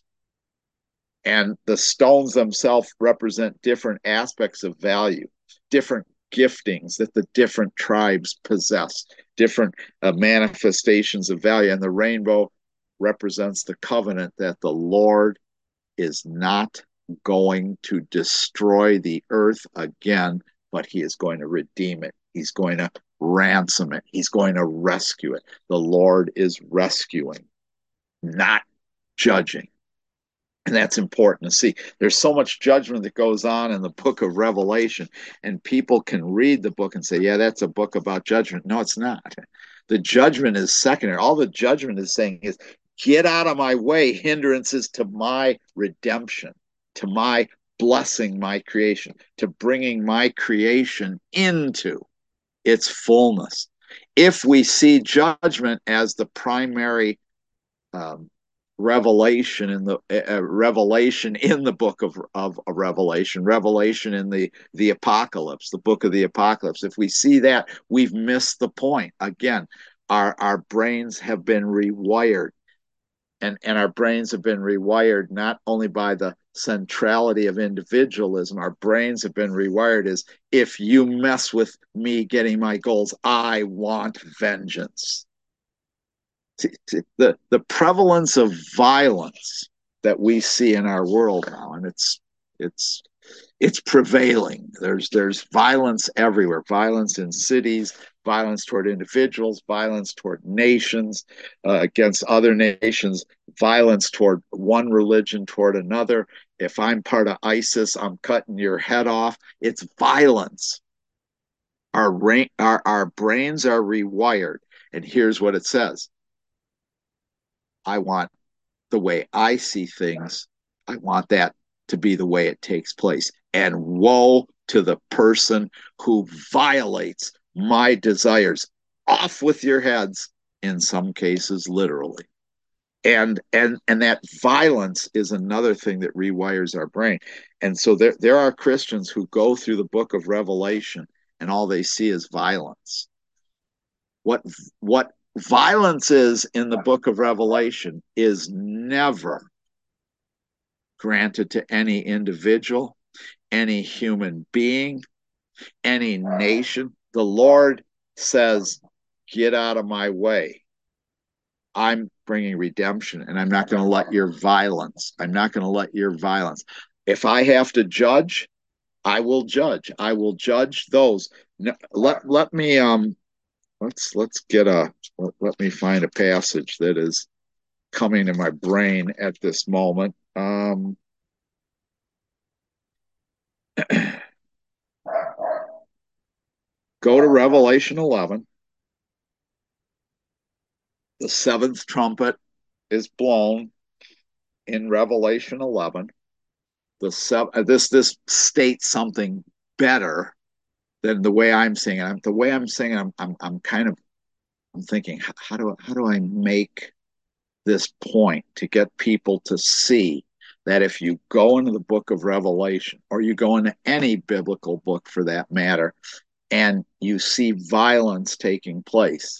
and the stones themselves represent different aspects of value, different giftings that the different tribes possess, different uh, manifestations of value. And the rainbow represents the covenant that the Lord is not going to destroy the earth again, but he is going to redeem it. He's going to ransom it. He's going to rescue it. The Lord is rescuing, not judging. And that's important to see. There's so much judgment that goes on in the book of Revelation, and people can read the book and say, yeah, that's a book about judgment. No, it's not. The judgment is secondary. All the judgment is saying is, get out of my way, hindrances to my redemption, to my blessing my creation, to bringing my creation into its fullness. If we see judgment as the primary um, revelation in the uh, revelation in the book of, of, of Revelation, revelation in the the apocalypse, the book of the apocalypse, if we see that, we've missed the point. Again, our our brains have been rewired, and and our brains have been rewired not only by the centrality of individualism. Our brains have been rewired as, if you mess with me getting my goals, I want vengeance. The the prevalence of violence that we see in our world now, and it's it's it's prevailing. There's there's violence everywhere. Violence in cities, violence toward individuals, violence toward nations, uh, against other nations, violence toward one religion toward another. If I'm part of ISIS, I'm cutting your head off. It's violence. Our ra- our our brains are rewired, and here's what it says: I want the way I see things, I want that to be the way it takes place. And woe to the person who violates my desires. Off with your heads, in some cases, literally. And and and that violence is another thing that rewires our brain. And so there there are Christians who go through the book of Revelation and all they see is violence. What what violence is in the book of Revelation is never granted to any individual, any human being, any nation. The Lord says, get out of my way. I'm bringing redemption, and I'm not going to let your violence. I'm not going to let your violence. If I have to judge, I will judge. I will judge those. Let let me um let's let's get a let, let me find a passage that is coming to my brain at this moment. Um, go to Revelation eleven. The seventh trumpet is blown in Revelation eleven. The seven, uh, this this states something better than the way I'm saying it. The way I'm saying it, I'm I'm, I'm kind of I'm thinking, how do how do I make this point to get people to see that if you go into the book of Revelation, or you go into any biblical book for that matter, and you see violence taking place,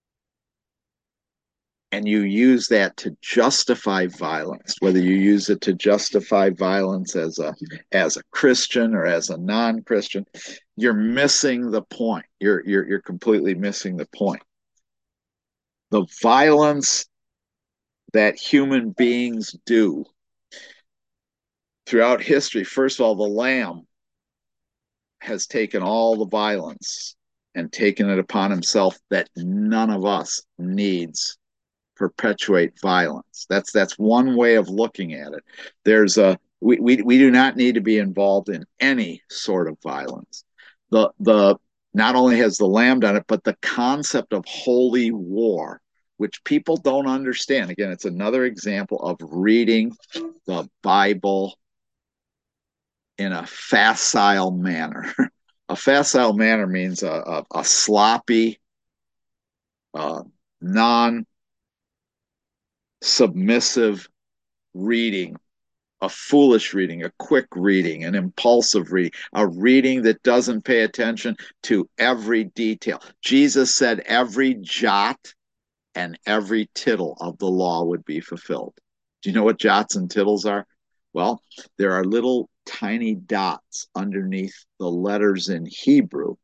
and you use that to justify violence, whether you use it to justify violence as a as a Christian or as a non-Christian, you're missing the point. You're you're you're completely missing the point. The violence that human beings do throughout history, first of all, the Lamb has taken all the violence and taken it upon himself that none of us needs perpetuate violence. That's that's one way of looking at it. There's a We, we, we do not need to be involved in any sort of violence. The, the, not only has the Lamb done it, but the concept of holy war, which people don't understand. Again, it's another example of reading the Bible in a facile manner. A facile manner means a, a, a sloppy, uh, non submissive reading, a foolish reading, a quick reading, an impulsive reading, a reading that doesn't pay attention to every detail. Jesus said every jot and every tittle of the law would be fulfilled. Do you know what jots and tittles are? Well, there are little tiny dots underneath the letters in Hebrew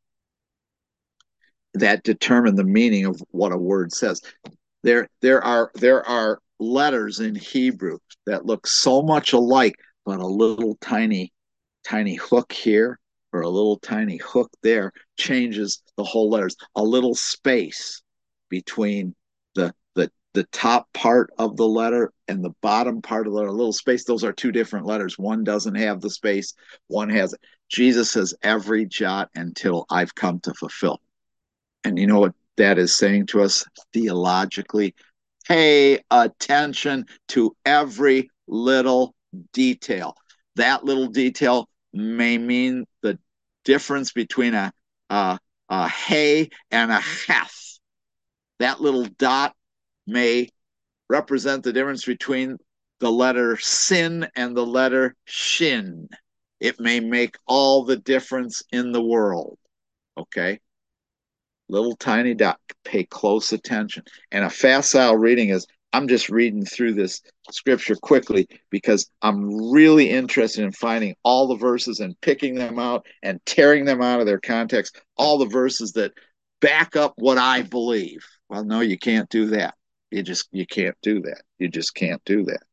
that determine the meaning of what a word says. There, there are there are letters in Hebrew that look so much alike, but a little tiny, tiny hook here or a little tiny hook there changes the whole letters. A little space between the the the top part of the letter and the bottom part of the letter, a little space. Those are two different letters. One doesn't have the space. One has it. Jesus says, "Every jot and tittle I've come to fulfill." And you know what that is saying to us theologically? Pay attention to every little detail. That little detail may mean the difference between a, a, a hay and a hef. That little dot may represent the difference between the letter sin and the letter shin. It may make all the difference in the world. Okay? Little tiny dot. Pay close attention. And a facile reading is, I'm just reading through this scripture quickly because I'm really interested in finding all the verses and picking them out and tearing them out of their context, all the verses that back up what I believe. Well, no, you can't do that. You just, you can't do that. You just can't do that.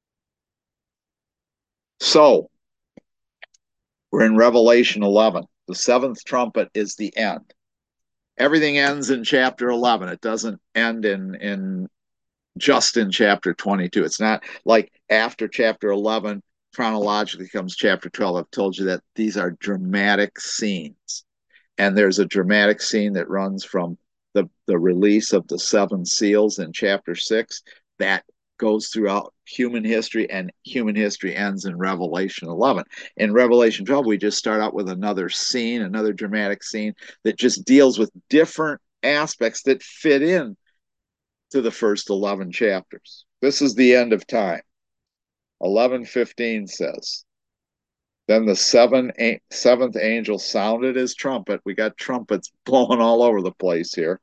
So we're in Revelation eleven. The seventh trumpet is the end. Everything ends in chapter eleven. It doesn't end in in just in chapter twenty-two. It's not like after chapter eleven chronologically comes chapter twelve. I've told you that these are dramatic scenes. And there's a dramatic scene that runs from the, the release of the seven seals in chapter six that goes throughout human history, and human history ends in Revelation eleven. In Revelation twelve, we just start out with another scene, another dramatic scene that just deals with different aspects that fit in to the first eleven chapters. This is the end of time. eleven fifteen says, then the seven, seventh angel sounded his trumpet. We got trumpets blowing all over the place here.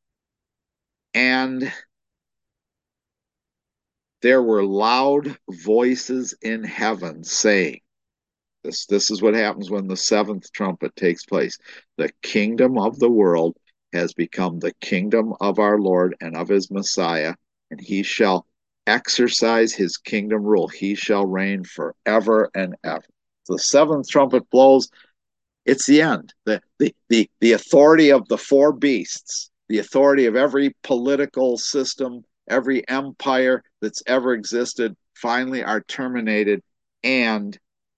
And there were loud voices in heaven saying, this, this is what happens when the seventh trumpet takes place. The kingdom of the world has become the kingdom of our Lord and of his Messiah, and he shall exercise his kingdom rule. He shall reign forever and ever. The seventh trumpet blows, it's the end. The, the, the, the authority of the four beasts, the authority of every political system, every empire that's ever existed, finally are terminated, and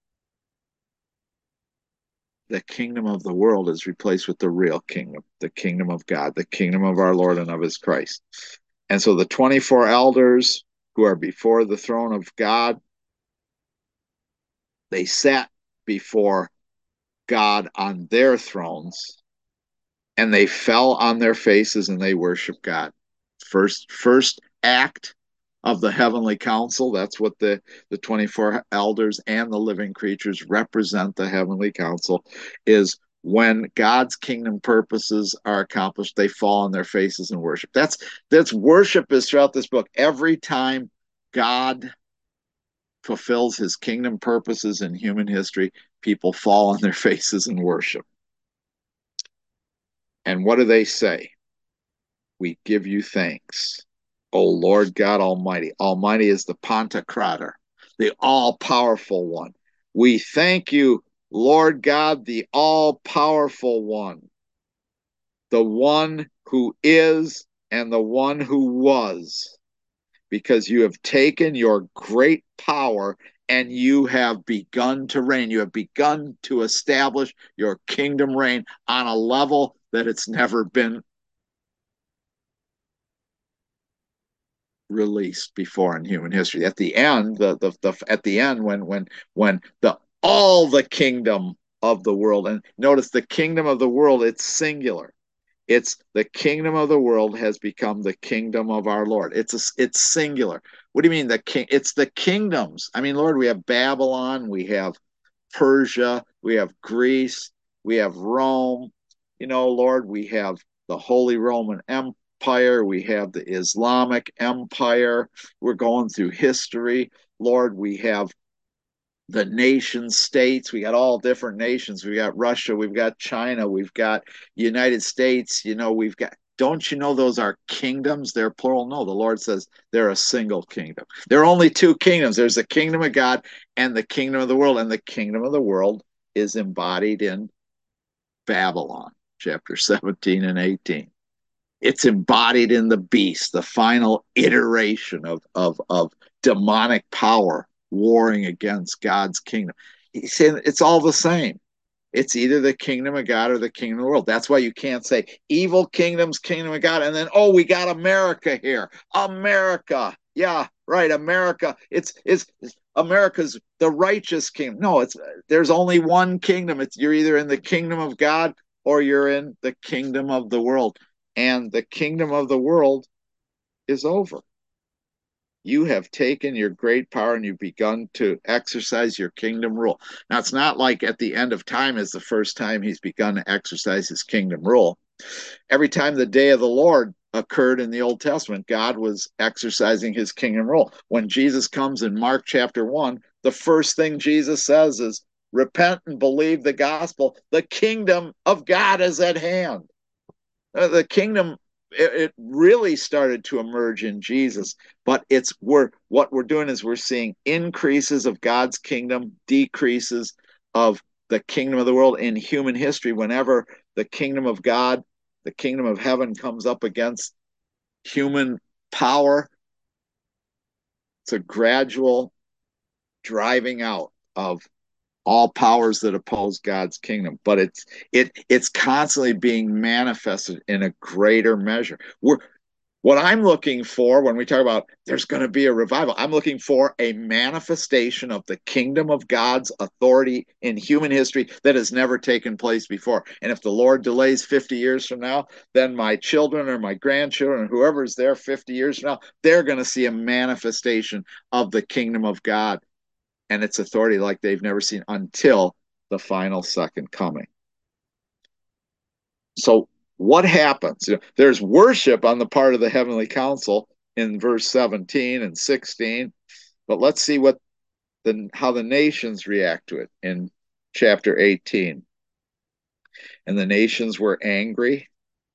the kingdom of the world is replaced with the real kingdom, the kingdom of God, the kingdom of our Lord and of his Christ. And so the twenty-four elders who are before the throne of God, they sat before God on their thrones, and they fell on their faces and they worshiped God. First, first act of the heavenly council. That's what the, the twenty-four elders and the living creatures represent. The heavenly council is when God's kingdom purposes are accomplished, they fall on their faces and worship. That's that's worship is throughout this book. Every time God fulfills his kingdom purposes in human history, people fall on their faces and worship. And what do they say? We give you thanks, O Lord God Almighty. Almighty is the Pantocrator, the all-powerful one. We thank you, Lord God, the all-powerful one, the one who is and the one who was, because you have taken your great power and you have begun to reign. You have begun to establish your kingdom reign on a level that it's never been released before in human history. At the end, the, the, the at the end, when when when the all the kingdom of the world, and notice the kingdom of the world, it's singular. It's the kingdom of the world has become the kingdom of our Lord. It's a, it's singular. What do you mean the king? It's the kingdoms. I mean, Lord, we have Babylon, we have Persia, we have Greece, we have Rome. You know, Lord, we have the Holy Roman Empire, we have the Islamic Empire. We're going through history. Lord, we have the nation states. We got all different nations. We got Russia, we've got China, we've got United States. You know, we've got, don't you know those are kingdoms? They're plural. No, the Lord says they're a single kingdom. There are only two kingdoms. There's the kingdom of God and the kingdom of the world. And the kingdom of the world is embodied in Babylon, chapter seventeen and eighteen. It's embodied in the beast, the final iteration of, of, of demonic power warring against God's kingdom. He's saying it's all the same. It's either the kingdom of God or the kingdom of the world. That's why you can't say evil kingdoms, kingdom of God, and then, oh, we got America here. America. Yeah, right. America. It's, it's, it's America's the righteous kingdom. No, it's there's only one kingdom. It's you're either in the kingdom of God or you're in the kingdom of the world. And the kingdom of the world is over. You have taken your great power and you've begun to exercise your kingdom rule. Now, it's not like at the end of time is the first time he's begun to exercise his kingdom rule. Every time the day of the Lord occurred in the Old Testament, God was exercising his kingdom rule. When Jesus comes in Mark chapter one, the first thing Jesus says is, repent and believe the gospel. The kingdom of God is at hand. Uh, the kingdom, it, it really started to emerge in Jesus, but it's we're what we're doing is we're seeing increases of God's kingdom, decreases of the kingdom of the world in human history. Whenever the kingdom of God, the kingdom of heaven comes up against human power, it's a gradual driving out of all powers that oppose God's kingdom, but it's it it's constantly being manifested in a greater measure. We're what I'm looking for when we talk about there's going to be a revival, I'm looking for a manifestation of the kingdom of God's authority in human history that has never taken place before. And if the Lord delays fifty years from now, then my children or my grandchildren or whoever's there fifty years from now, they're going to see a manifestation of the kingdom of God and its authority like they've never seen until the final second coming. So what happens? You know, there's worship on the part of the heavenly council in verse seventeen and sixteen, but let's see what the how the nations react to it in chapter eighteen. And the nations were angry,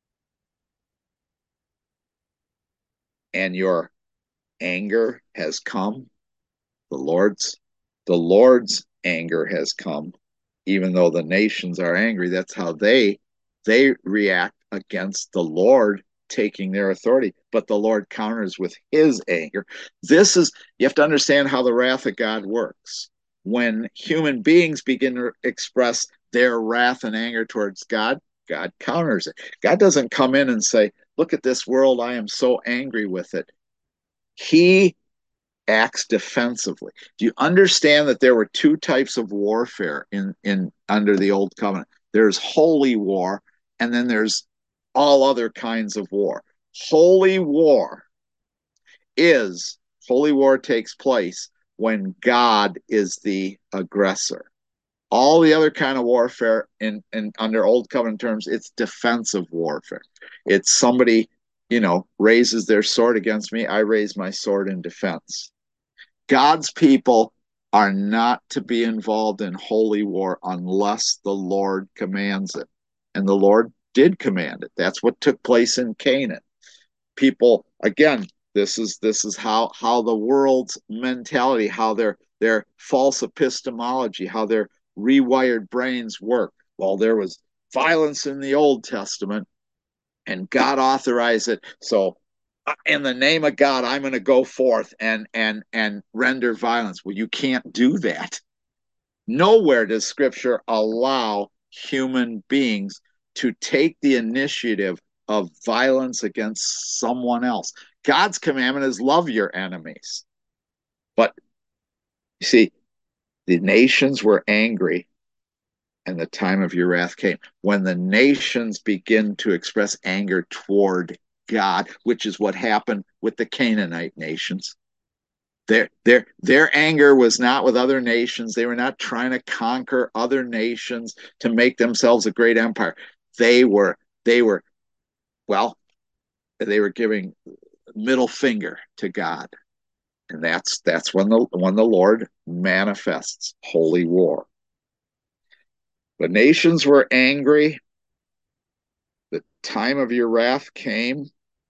and your anger has come. The Lord's the Lord's anger has come, even though the nations are angry. That's how they they react against the Lord taking their authority, but the Lord counters with his anger. This is, you have to understand how the wrath of God works. When human beings begin to express their wrath and anger towards God, God counters it. God doesn't come in and say, look at this world, I am so angry with it. He acts defensively. Do you understand that there were two types of warfare in, in under the old covenant? There's holy war, and then there's all other kinds of war. Holy war is holy war takes place when God is the aggressor. All the other kind of warfare in, in under old covenant terms, it's defensive warfare. It's somebody, you know, raises their sword against me, I raise my sword in defense. God's people are not to be involved in holy war unless the Lord commands it. And the Lord did command it. That's what took place in Canaan. People, again, this is this is how how the world's mentality, how their their false epistemology, how their rewired brains work. Well, there was violence in the Old Testament and God authorized it. So in the name of God, I'm going to go forth and and and render violence. Well, you can't do that. Nowhere does Scripture allow human beings to take the initiative of violence against someone else. God's commandment is love your enemies. But you see, the nations were angry, and the time of your wrath came. When the nations begin to express anger toward God, which is what happened with the Canaanite nations. Their, their, their anger was not with other nations. They were not trying to conquer other nations to make themselves a great empire. They were, they were, well, they were giving middle finger to God. And that's that's when the when the Lord manifests holy war. The nations were angry. The time of your wrath came,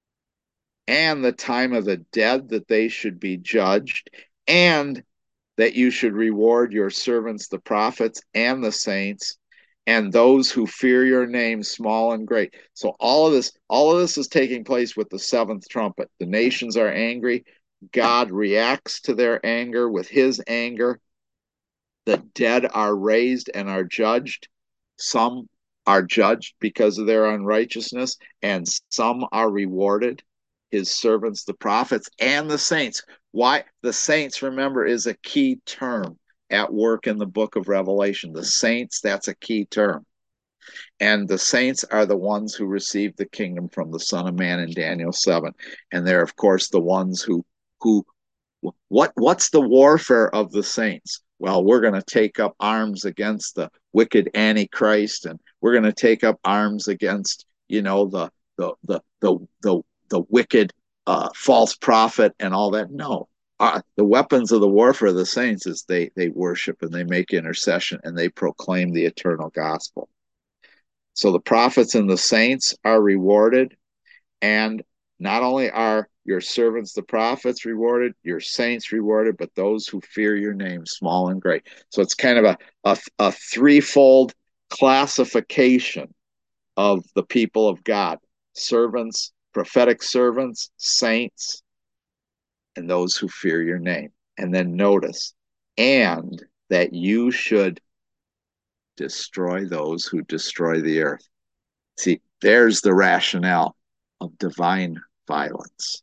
and the time of the dead that they should be judged, and that you should reward your servants, the prophets and the saints, and those who fear your name, small and great. So all of this, all of this is taking place with the seventh trumpet. The nations are angry. God reacts to their anger with his anger. The dead are raised and are judged. Some are judged because of their unrighteousness, and some are rewarded. His servants, the prophets, and the saints. Why? The saints, remember, is a key term at work in the book of Revelation. The saints, that's a key term. And the saints are the ones who received the kingdom from the Son of Man in Daniel seven. And they're, of course, the ones who, who what, what's the warfare of the saints? Well, we're going to take up arms against the wicked Antichrist, and we're going to take up arms against, you know, the, the, the, the, the, the wicked uh, false prophet and all that. No, uh, the weapons of the warfare of the saints is they they worship and they make intercession and they proclaim the eternal gospel. So the prophets and the saints are rewarded, and not only are your servants, the prophets, rewarded, your saints rewarded, but those who fear your name, small and great. So it's kind of a, a, a threefold classification of the people of God: servants, prophetic servants, saints, and those who fear your name. And then notice, and that you should destroy those who destroy the earth. See, there's the rationale of divine violence.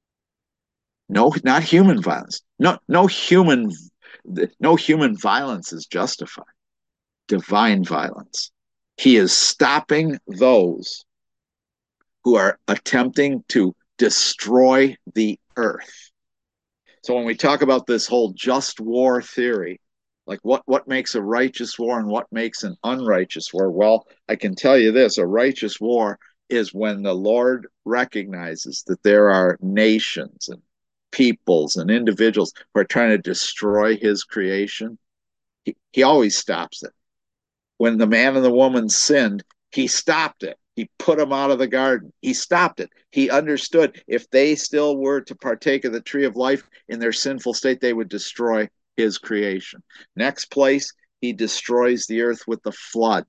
No, not human violence. No, no human, no human violence is justified. Divine violence. He is stopping those who are attempting to destroy the earth. So when we talk about this whole just war theory, like what, what makes a righteous war and what makes an unrighteous war? Well, I can tell you this: a righteous war is when the Lord recognizes that there are nations and peoples and individuals who are trying to destroy his creation. He, he always stops it. When the man and the woman sinned, he stopped it. He put them out of the garden. He stopped it. He understood if they still were to partake of the tree of life in their sinful state, they would destroy his creation. Next place, he destroys the earth with the flood.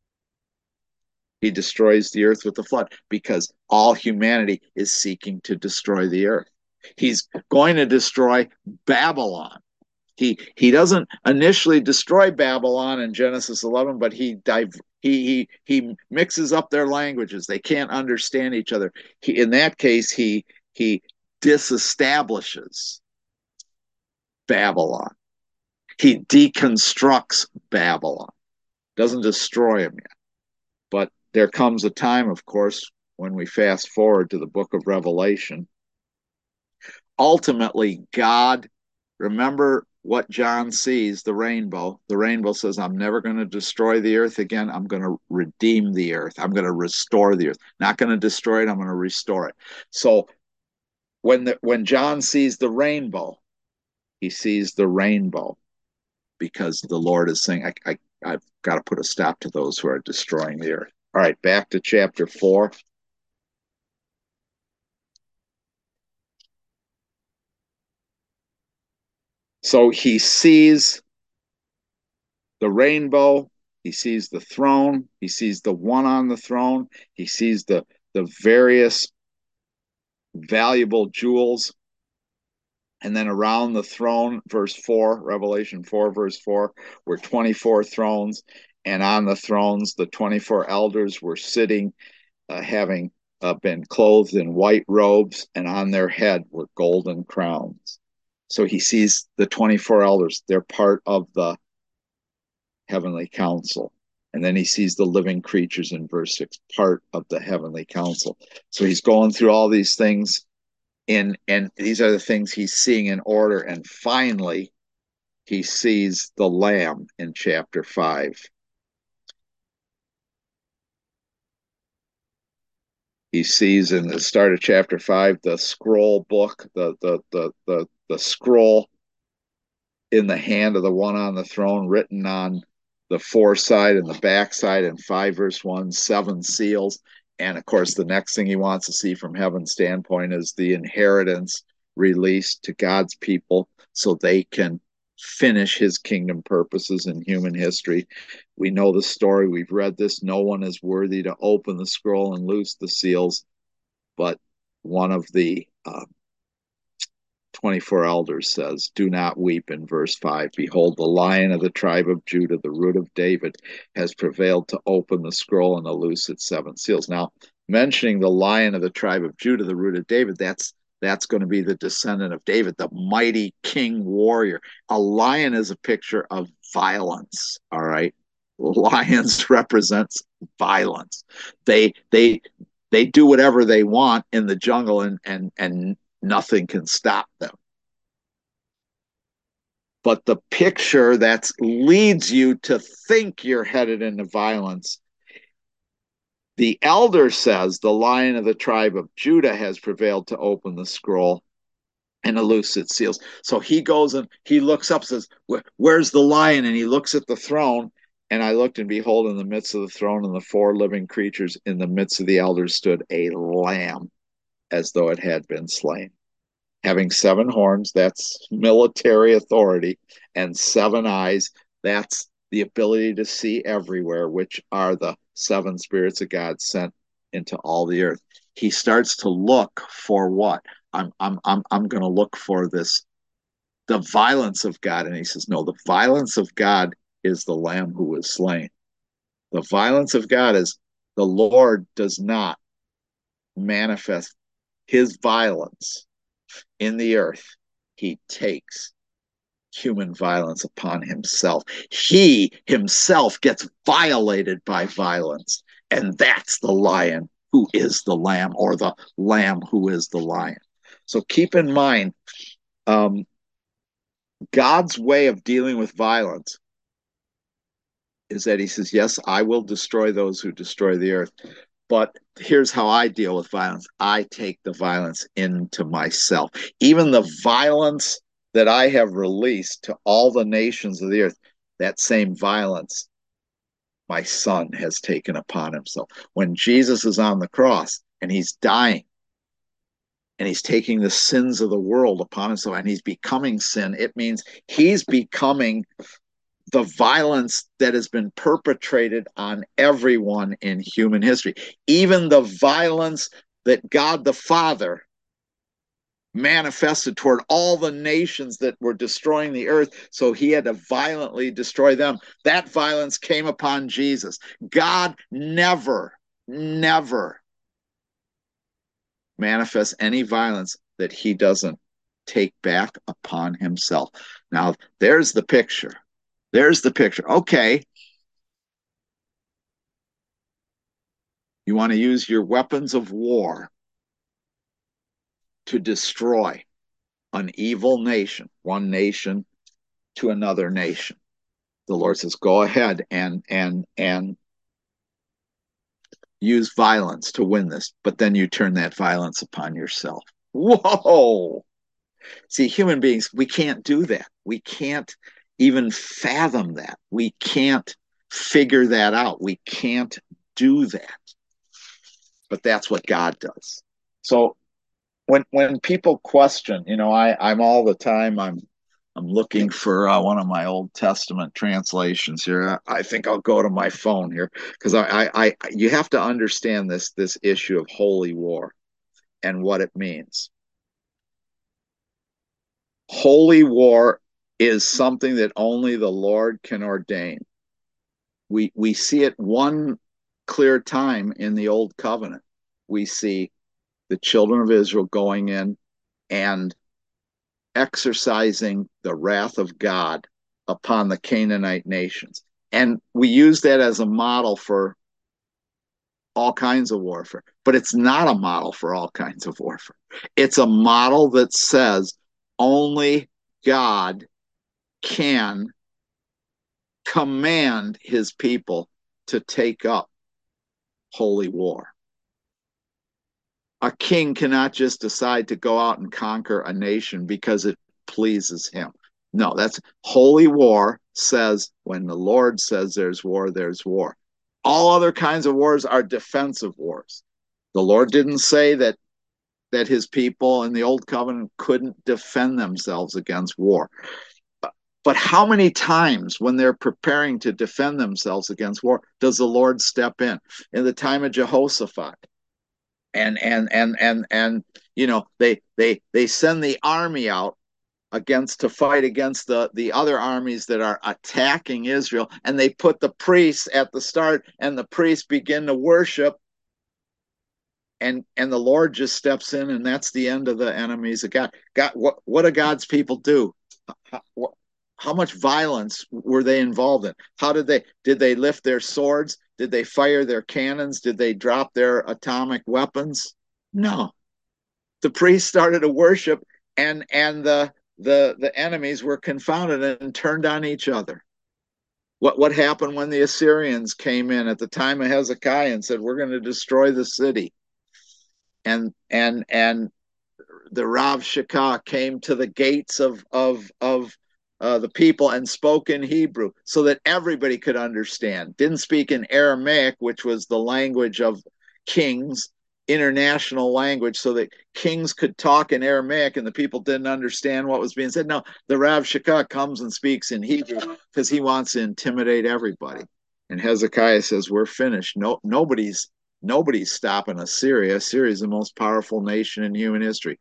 He destroys the earth with the flood because all humanity is seeking to destroy the earth. He's going to destroy Babylon. He he doesn't initially destroy Babylon in Genesis eleven, but he dive, he he he mixes up their languages. They can't understand each other. He, in that case, he he disestablishes Babylon. He deconstructs Babylon. Doesn't destroy him yet. But there comes a time, of course, when we fast forward to the book of Revelation. Ultimately, God, remember what John sees, the rainbow. The rainbow says, I'm never going to destroy the earth again. I'm going to redeem the earth. I'm going to restore the earth. Not going to destroy it. I'm going to restore it. So when the, when John sees the rainbow, he sees the rainbow because the Lord is saying, I, I, I've got to put a stop to those who are destroying the earth. All right, back to chapter four. So he sees the rainbow, he sees the throne, he sees the one on the throne, he sees the, the various valuable jewels. And then around the throne, verse four, Revelation four, verse four, were twenty-four thrones. And on the thrones, the twenty-four elders were sitting, uh, having uh, been clothed in white robes, and on their head were golden crowns. So he sees the twenty-four elders. They're part of the heavenly council. And then he sees the living creatures in verse six, part of the heavenly council. So he's going through all these things in, and these are the things he's seeing in order. And finally, he sees the Lamb in chapter five. He sees in the start of chapter five the scroll book, the the the the, the scroll in the hand of the one on the throne, written on the foreside and the backside, and five verse one, seven seals. And of course, the next thing he wants to see from heaven's standpoint is the inheritance released to God's people so they can finish his kingdom purposes in human history. We know the story. We've read this. No one is worthy to open the scroll and loose the seals, but one of the uh, twenty-four elders says, "Do not weep," in verse five. "Behold, the Lion of the tribe of Judah, the root of David, has prevailed to open the scroll and to loose its seven seals." Now, mentioning the Lion of the tribe of Judah, the root of David, that's that's going to be the descendant of David, the mighty king warrior. A lion is a picture of violence, all right? Lions represents violence. They they they do whatever they want in the jungle, and and and nothing can stop them. But the picture that leads you to think you're headed into violence, the elder says the Lion of the tribe of Judah has prevailed to open the scroll and to loose its seals. So he goes and he looks up, says, "Where's the lion?" And he looks at the throne. And I looked, and behold, in the midst of the throne and the four living creatures, in the midst of the elders stood a lamb, as though it had been slain, having seven horns, that's military authority, and seven eyes, that's the ability to see everywhere, which are the seven spirits of God sent into all the earth. He starts to look for what? I'm I'm I'm I'm going to look for this, the violence of God. And he says, no, the violence of God is the Lamb who was slain. The violence of God is the Lord does not manifest his violence in the earth. He takes human violence upon himself. He himself gets violated by violence. And that's the Lion who is the Lamb, or the Lamb who is the Lion. So keep in mind, um, God's way of dealing with violence is that he says, yes, I will destroy those who destroy the earth. But here's how I deal with violence. I take the violence into myself. Even the violence that I have released to all the nations of the earth, that same violence my son has taken upon himself. When Jesus is on the cross and he's dying and he's taking the sins of the world upon himself and he's becoming sin, it means he's becoming the violence that has been perpetrated on everyone in human history. Even the violence that God the Father manifested toward all the nations that were destroying the earth, so he had to violently destroy them. That violence came upon Jesus. God never, never manifests any violence that he doesn't take back upon himself. Now, there's the picture. There's the picture. Okay. You want to use your weapons of war to destroy an evil nation, one nation to another nation. The Lord says, go ahead and and and use violence to win this, but then you turn that violence upon yourself. Whoa! See, human beings, we can't do that. We can't even fathom that. We can't figure that out. We can't do that. But that's what God does. So when when people question, you know, I, I'm all the time, I'm I'm looking for uh, one of my Old Testament translations here. I think I'll go to my phone here because I, I, I, you have to understand this this issue of holy war. and what it means. Holy war is something that only the Lord can ordain. We, we see it one clear time in the Old Covenant. We see the children of Israel going in and exercising the wrath of God upon the Canaanite nations. And we use that as a model for all kinds of warfare, but it's not a model for all kinds of warfare. It's a model that says only God can command his people to take up holy war. A king cannot just decide to go out and conquer a nation because it pleases him. No, that's holy war says when the Lord says there's war, there's war. All other kinds of wars are defensive wars. The Lord didn't say that that his people in the Old Covenant couldn't defend themselves against war. But how many times when they're preparing to defend themselves against war does the Lord step in? In the time of Jehoshaphat, and and and and and you know they they they send the army out against to fight against the the other armies that are attacking Israel, and they put the priests at the start, and the priests begin to worship, and and the Lord just steps in, and that's the end of the enemies of God. God, what what do God's people do? How, what, how much violence were they involved in? How did they did they lift their swords? Did they fire their cannons? Did they drop their atomic weapons? No. The priests started to worship, and and the the the enemies were confounded and turned on each other. What what happened when the Assyrians came in at the time of Hezekiah and said, "We're going to destroy the city," and and and the Rav Shakah came to the gates of of of uh, the people and spoke in Hebrew so that everybody could understand. Didn't speak in Aramaic, which was the language of kings, international language, so that kings could talk in Aramaic and the people didn't understand what was being said. No, the Rav Shakah comes and speaks in Hebrew because he wants to intimidate everybody. And Hezekiah says, "We're finished. No, nobody's nobody's stopping Assyria. Assyria is the most powerful nation in human history."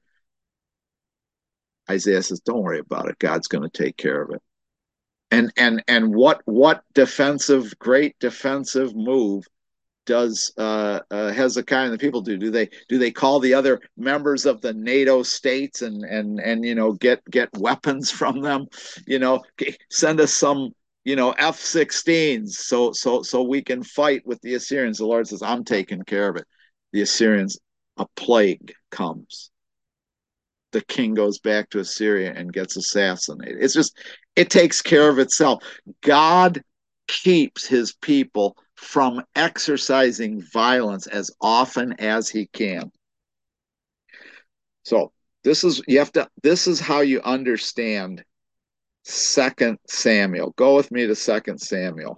Isaiah says, "Don't worry about it. God's going to take care of it." And and and what what defensive, great defensive move does uh, uh, Hezekiah and the people do? Do they do they call the other members of the NATO states and and and you know get get weapons from them? You know, send us some you know F sixteens so so so we can fight with the Assyrians. The Lord says, "I'm taking care of it." The Assyrians, a plague comes. The king goes back to Assyria and gets assassinated. It's just, it takes care of itself. God keeps his people from exercising violence as often as he can. So this is, you have to, this is how you understand Second Samuel. Go with me to Second Samuel.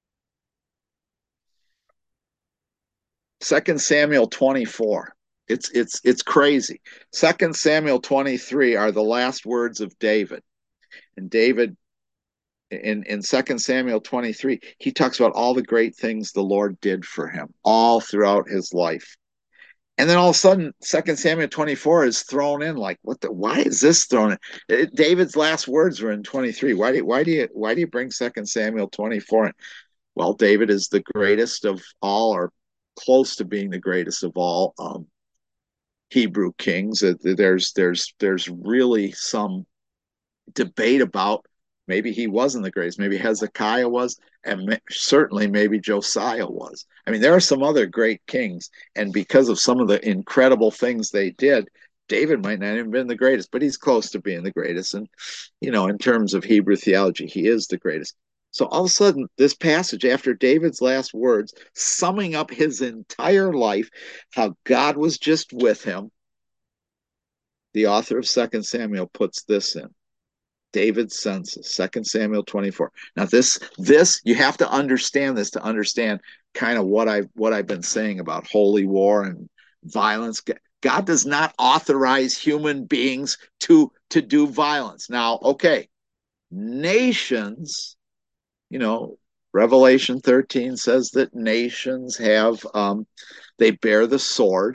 Second Samuel twenty-four. It's it's it's crazy. Second Samuel twenty-three are the last words of David. And David in in Second Samuel twenty-three, he talks about all the great things the Lord did for him all throughout his life. And then all of a sudden, Second Samuel twenty-four is thrown in. Like, what the? Why is this thrown in? It, David's last words were in twenty-three. Why do why do you why do you bring Second Samuel twenty-four in? Well, David is the greatest of all, or close to being the greatest of all um, Hebrew kings. There's there's there's really some debate about maybe he wasn't the greatest. Maybe Hezekiah was, and certainly maybe Josiah was. I mean, there are some other great kings, and because of some of the incredible things they did, David might not have been the greatest, but he's close to being the greatest. And you know, in terms of Hebrew theology, he is the greatest. So all of a sudden, this passage, after David's last words, summing up his entire life, how God was just with him, the author of Second Samuel puts this in. David's census, Second Samuel twenty-four. Now, this, this you have to understand this to understand kind of what I've what I've been saying about holy war and violence. God does not authorize human beings to to do violence. Now, okay, nations. You know, Revelation thirteen says that nations have, um, they bear the sword.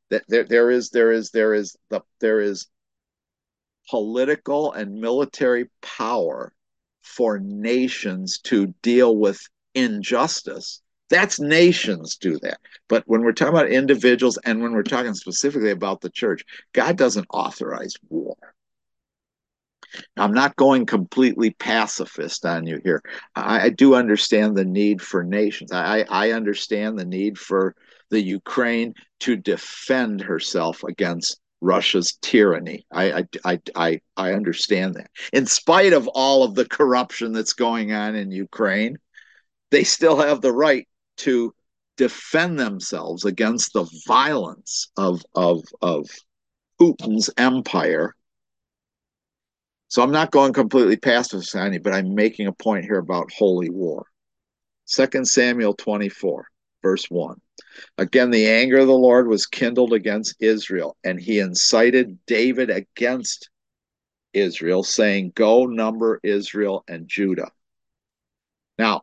That there, there is, there is, there is the there is political and military power for nations to deal with injustice. That's nations do that. But when we're talking about individuals and when we're talking specifically about the church, God doesn't authorize war. I'm not going completely pacifist on you here. I, I do understand the need for nations. I, I understand the need for the Ukraine to defend herself against Russia's tyranny. I, I, I, I understand that. In spite of all of the corruption that's going on in Ukraine, they still have the right to defend themselves against the violence of, of, of Putin's empire. So I'm not going completely past this, but I'm making a point here about holy war. Second Samuel twenty-four, verse one. Again, the anger of the Lord was kindled against Israel, and he incited David against Israel, saying, go number Israel and Judah. Now,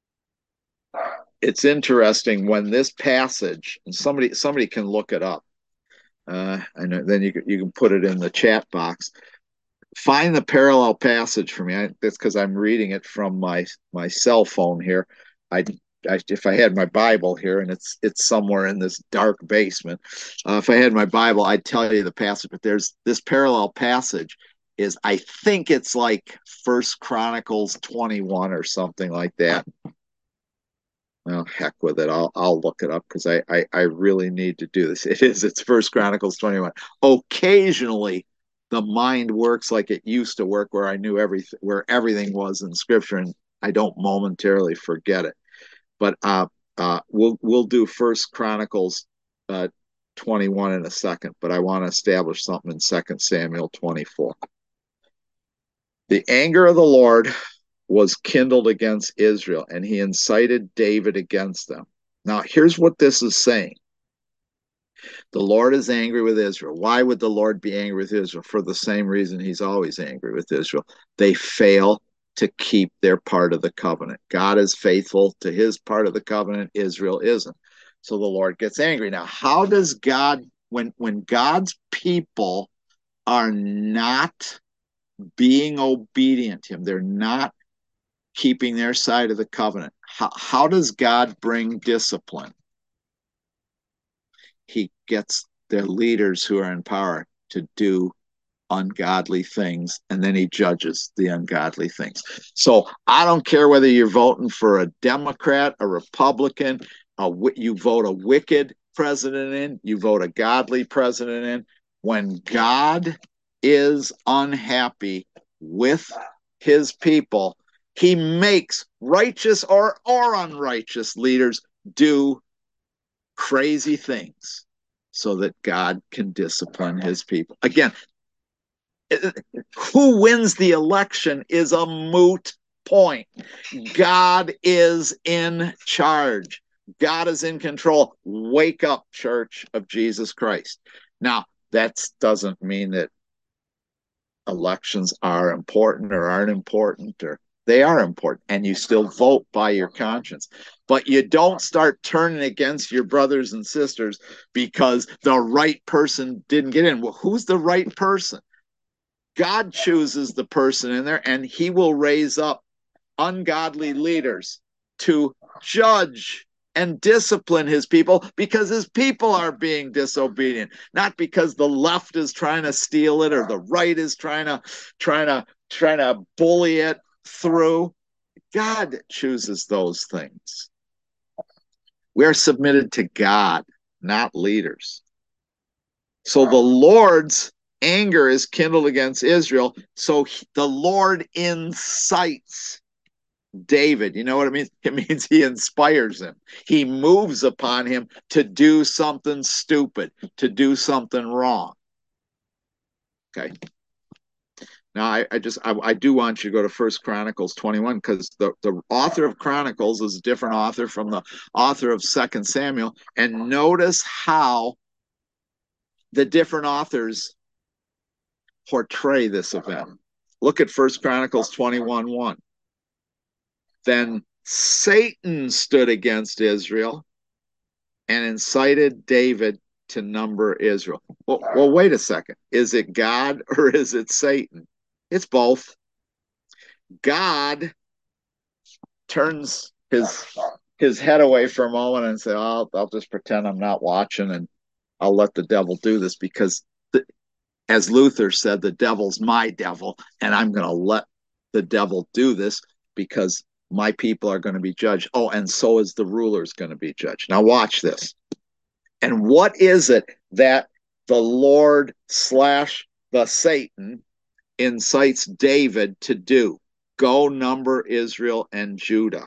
it's interesting when this passage, and somebody somebody can look it up, uh, and then you, you can put it in the chat box. Find the parallel passage for me. I, that's because I'm reading it from my my cell phone here. I, I if I had my Bible here, and it's it's somewhere in this dark basement. Uh, if I had my Bible, I'd tell you the passage. But there's this parallel passage. Is I think it's like First Chronicles twenty-one or something like that. Well, heck with it. I'll I'll look it up because I, I I really need to do this. It is. It's First Chronicles twenty-one. Occasionally, the mind works like it used to work, where I knew everything, where everything was in Scripture, and I don't momentarily forget it. But uh, uh, we'll we'll do First Chronicles uh, twenty-one in a second. But I want to establish something in Second Samuel twenty-four. The anger of the Lord was kindled against Israel, and he incited David against them. Now, here's what this is saying. The Lord is angry with Israel. Why would the Lord be angry with Israel? For the same reason he's always angry with Israel. They fail to keep their part of the covenant. God is faithful to his part of the covenant. Israel isn't. So the Lord gets angry. Now, how does God, when, when God's people are not being obedient to him, they're not keeping their side of the covenant, how, how does God bring discipline? He gets their leaders who are in power to do ungodly things, and then he judges the ungodly things. So I don't care whether you're voting for a Democrat, a Republican, a, you vote a wicked president in, you vote a godly president in. When God is unhappy with his people, he makes righteous or, or unrighteous leaders do crazy things so that God can discipline his people. Again, who wins the election is a moot point. God is in charge. God is in control. Wake up, Church of Jesus Christ. Now, that doesn't mean that elections are important or aren't important, or they are important, and you still vote by your conscience. But you don't start turning against your brothers and sisters because the right person didn't get in. Well, who's the right person? God chooses the person in there, and he will raise up ungodly leaders to judge and discipline his people because his people are being disobedient, not because the left is trying to steal it or the right is trying to trying to trying to bully it through. God chooses those things. We are submitted to God, not leaders. So the Lord's anger is kindled against Israel. So the Lord incites David. You know what it means? It means he inspires him. He moves upon him to do something stupid, to do something wrong. Okay. Now, I, I just, I, I do want you to go to First Chronicles twenty-one, because the, the author of Chronicles is a different author from the author of Second Samuel. And notice how the different authors portray this event. Look at First Chronicles twenty-one one. Then Satan stood against Israel and incited David to number Israel. Well, well, wait a second. Is it God or is it Satan? It's both. God turns his his head away for a moment and say, oh, I'll just pretend I'm not watching and I'll let the devil do this because, the, as Luther said, the devil's my devil and I'm going to let the devil do this because my people are going to be judged. Oh, and so is the ruler's going to be judged. Now watch this. And what is it that the Lord slash the Satan incites David to do? Go number Israel and Judah.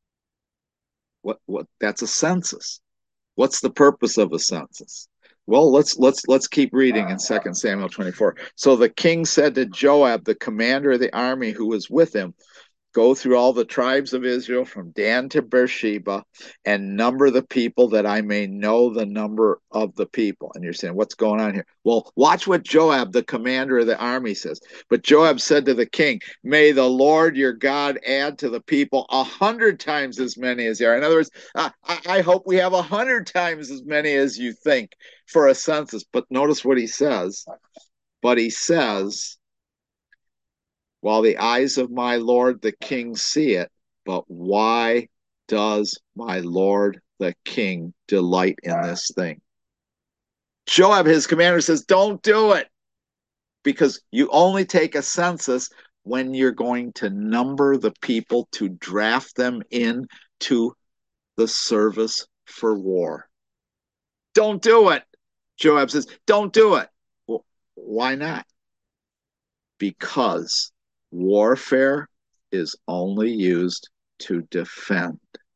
What what that's a census. What's the purpose of a census? Well, let's let's let's keep reading in Second Samuel twenty-four. So the king said to Joab, the commander of the army who was with him, go through all the tribes of Israel from Dan to Beersheba and number the people that I may know the number of the people. And you're saying, what's going on here? Well, watch what Joab, the commander of the army, says. But Joab said to the king, may the Lord your God add to the people a hundred times as many as there are. In other words, I, I hope we have a hundred times as many as you think for a census. But notice what he says. But he says, while the eyes of my lord the king see it, but why does my lord the king delight in this thing? Joab, his commander, says, don't do it, because you only take a census when you're going to number the people to draft them into the service for war. Don't do it. Joab says, don't do it. Well, why not? Because warfare is only used to defend.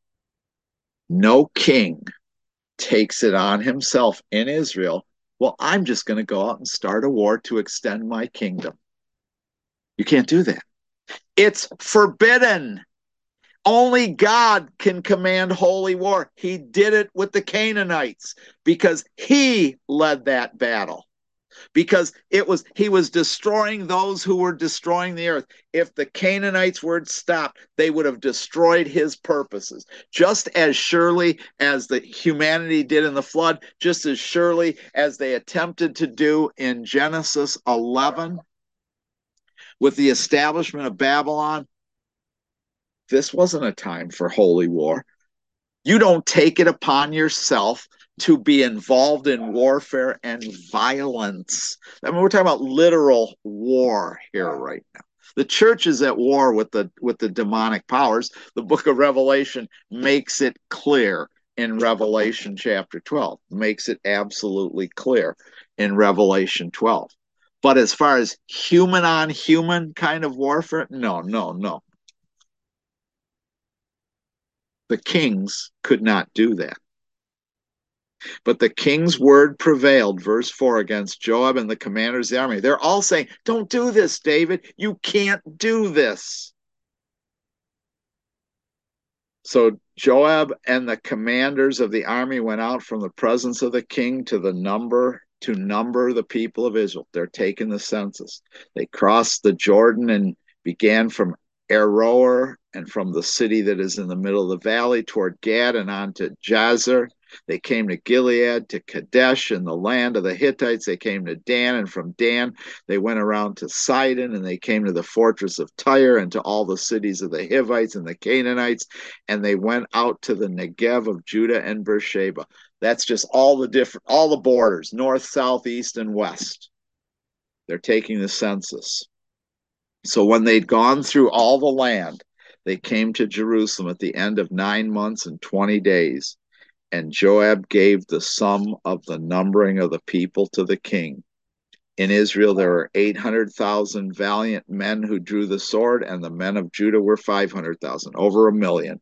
No king takes it on himself in Israel. Well, I'm just going to go out and start a war to extend my kingdom. You can't do that. It's forbidden. Only God can command holy war. He did it with the Canaanites because he led that battle. Because it was he was destroying those who were destroying the earth. If the Canaanites were stopped, they would have destroyed his purposes. Just as surely as the humanity did in the flood, just as surely as they attempted to do in Genesis eleven with the establishment of Babylon. This wasn't a time for holy war. You don't take it upon yourself to be involved in warfare and violence. I mean, we're talking about literal war here right now. The church is at war with the with the demonic powers. The book of Revelation makes it clear in Revelation chapter twelve. Makes it absolutely clear in Revelation twelve. But as far as human on human kind of warfare, no, no, no. The kings could not do that. But the king's word prevailed, verse four, against Joab and the commanders of the army. They're all saying, don't do this, David. You can't do this. So Joab and the commanders of the army went out from the presence of the king to the number to number the people of Israel. They're taking the census. They crossed the Jordan and began from Aroer and from the city that is in the middle of the valley toward Gad and on to Jazer. They came to Gilead, to Kadesh in the land of the Hittites. They came to Dan, and from Dan they went around to Sidon, and they came to the fortress of Tyre and to all the cities of the Hivites and the Canaanites, and they went out to the Negev of Judah and Beersheba. That's just all the different, all the borders, north, south, east, and west. They're taking the census. So when they'd gone through all the land, they came to Jerusalem at the end of nine months and twenty days. And Joab gave the sum of the numbering of the people to the king. In Israel, there were eight hundred thousand valiant men who drew the sword, and the men of Judah were five hundred thousand, over a million.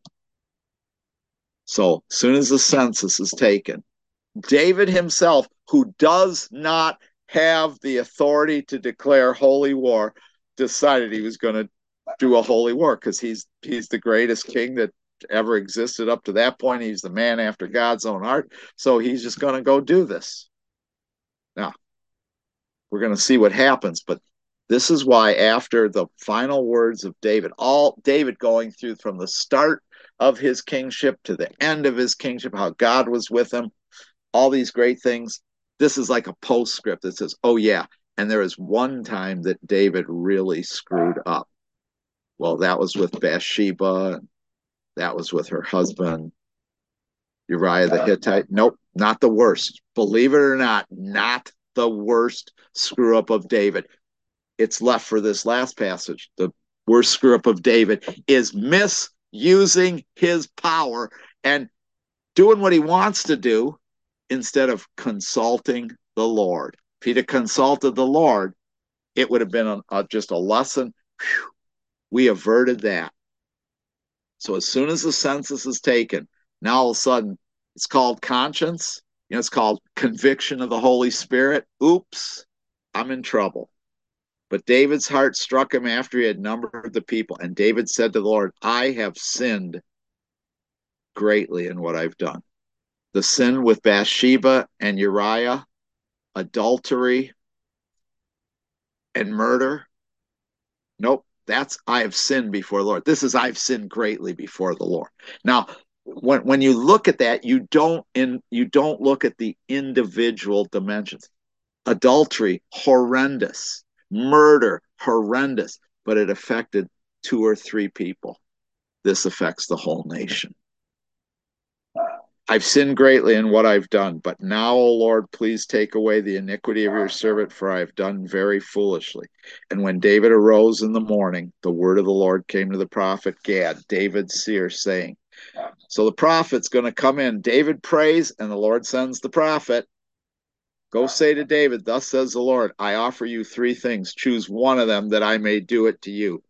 So as soon as the census is taken, David himself, who does not have the authority to declare holy war, decided he was going to do a holy war because he's he's the greatest king that ever existed up to that point. He's the man after God's own heart. So he's just going to go do this. Now, we're going to see what happens, but this is why after the final words of David, all David going through from the start of his kingship to the end of his kingship, how God was with him, all these great things, This is like a postscript that says, oh, yeah. And there is one time that David really screwed up. Well, that was with Bathsheba. That was with her husband, Uriah the Hittite. Nope, not the worst. Believe it or not, not the worst screw up of David. It's left for this last passage. The worst screw up of David is misusing his power and doing what he wants to do instead of consulting the Lord. If he'd have consulted the Lord, it would have been a, a, just a lesson. Whew, we averted that. So as soon as the census is taken, now all of a sudden it's called conscience. You know, it's called conviction of the Holy Spirit. Oops, I'm in trouble. But David's heart struck him after he had numbered the people. And David said to the Lord, I have sinned greatly in what I've done. The sin with Bathsheba and Uriah, adultery and murder. Nope, that's I have sinned before the Lord. This is I've sinned greatly before the Lord. Now, when when you look at that, you don't in you don't look at the individual dimensions. Adultery, horrendous. Murder, horrendous. But it affected two or three people. This affects the whole nation. I've sinned greatly in what I've done, but now, O Lord, please take away the iniquity of your servant, for I have done very foolishly. And when David arose in the morning, the word of the Lord came to the prophet Gad, David's seer, saying, so the prophet's going to come in. David prays, and the Lord sends the prophet. Go say to David, thus says the Lord, I offer you three things. Choose one of them that I may do it to you.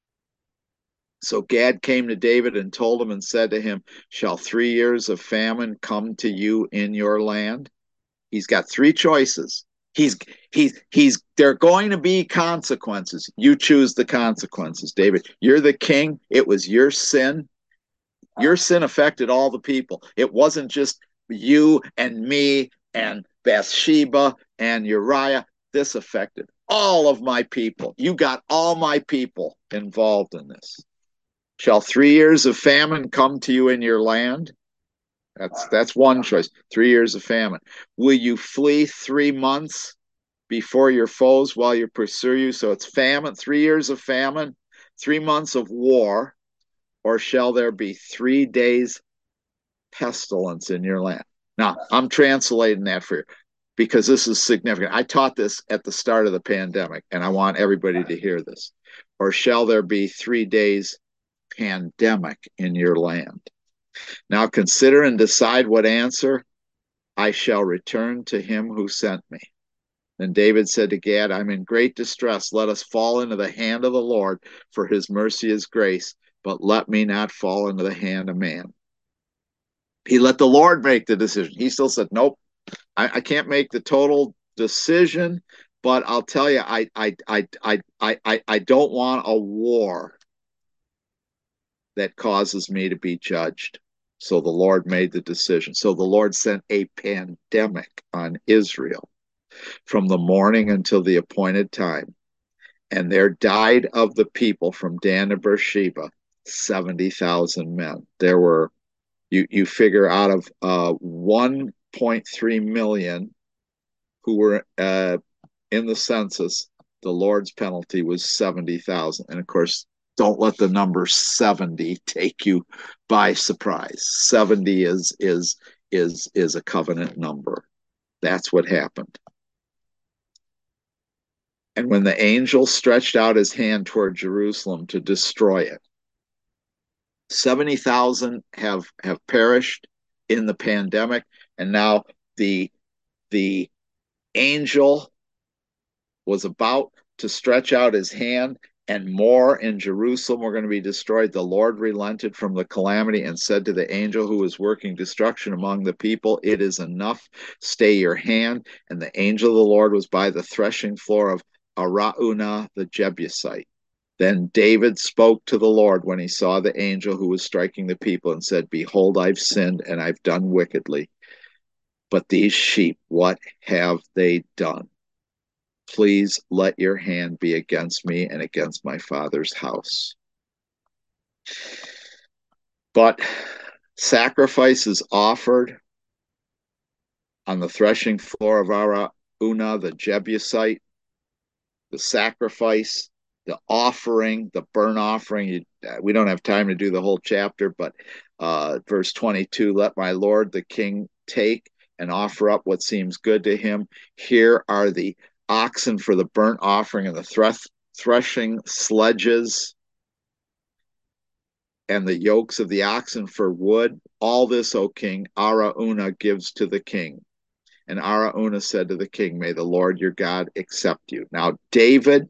So Gad came to David and told him and said to him, shall three years of famine come to you in your land? He's got three choices. He's he's he's there are going to be consequences. You choose the consequences, David. You're the king. It was your sin. Your sin affected all the people. It wasn't just you and me and Bathsheba and Uriah. This affected all of my people. You got all my people involved in this. Shall three years of famine come to you in your land? That's that's one choice. Three years of famine. Will you flee three months before your foes while you pursue you? So it's famine, three years of famine, three months of war, or shall there be three days pestilence in your land? Now, I'm translating that for you because this is significant. I taught this at the start of the pandemic, and I want everybody to hear this. Or shall there be three days pandemic in your land? Now consider and decide what answer I shall return to him who sent me. Then David said to Gad, I'm in great distress. Let us fall into the hand of the Lord, for his mercy is grace, but let me not fall into the hand of man. He let the Lord make the decision. He still said, nope, I, I can't make the total decision, but I'll tell you, I, I, I, I, I, I, I don't want a war that causes me to be judged. So the Lord made the decision. So the Lord sent a pandemic on Israel from the morning until the appointed time. And there died of the people from Dan to Beersheba seventy thousand men. There were, you, you figure out of uh, one point three million who were uh, in the census, the Lord's penalty was seventy thousand. And of course, don't let the number seventy take you by surprise. seventy is is is is a covenant number. That's what happened. And when the angel stretched out his hand toward Jerusalem to destroy it, seventy thousand have have perished in the pandemic, and now the the angel was about to stretch out his hand, and more in Jerusalem were going to be destroyed. The Lord relented from the calamity and said to the angel who was working destruction among the people, it is enough, stay your hand. And the angel of the Lord was by the threshing floor of Araunah the Jebusite. Then David spoke to the Lord when he saw the angel who was striking the people and said, behold, I've sinned and I've done wickedly. But these sheep, what have they done? Please let your hand be against me and against my father's house. But sacrifices offered on the threshing floor of Araunah the Jebusite, the sacrifice, the offering, the burnt offering. We don't have time to do the whole chapter, but uh, verse twenty-two, let my Lord the king take and offer up what seems good to him. Here are the oxen for the burnt offering and the thresh- threshing sledges and the yokes of the oxen for wood. All this, O king, Araunah gives to the king. And Araunah said to the king, may the Lord your God accept you. Now, David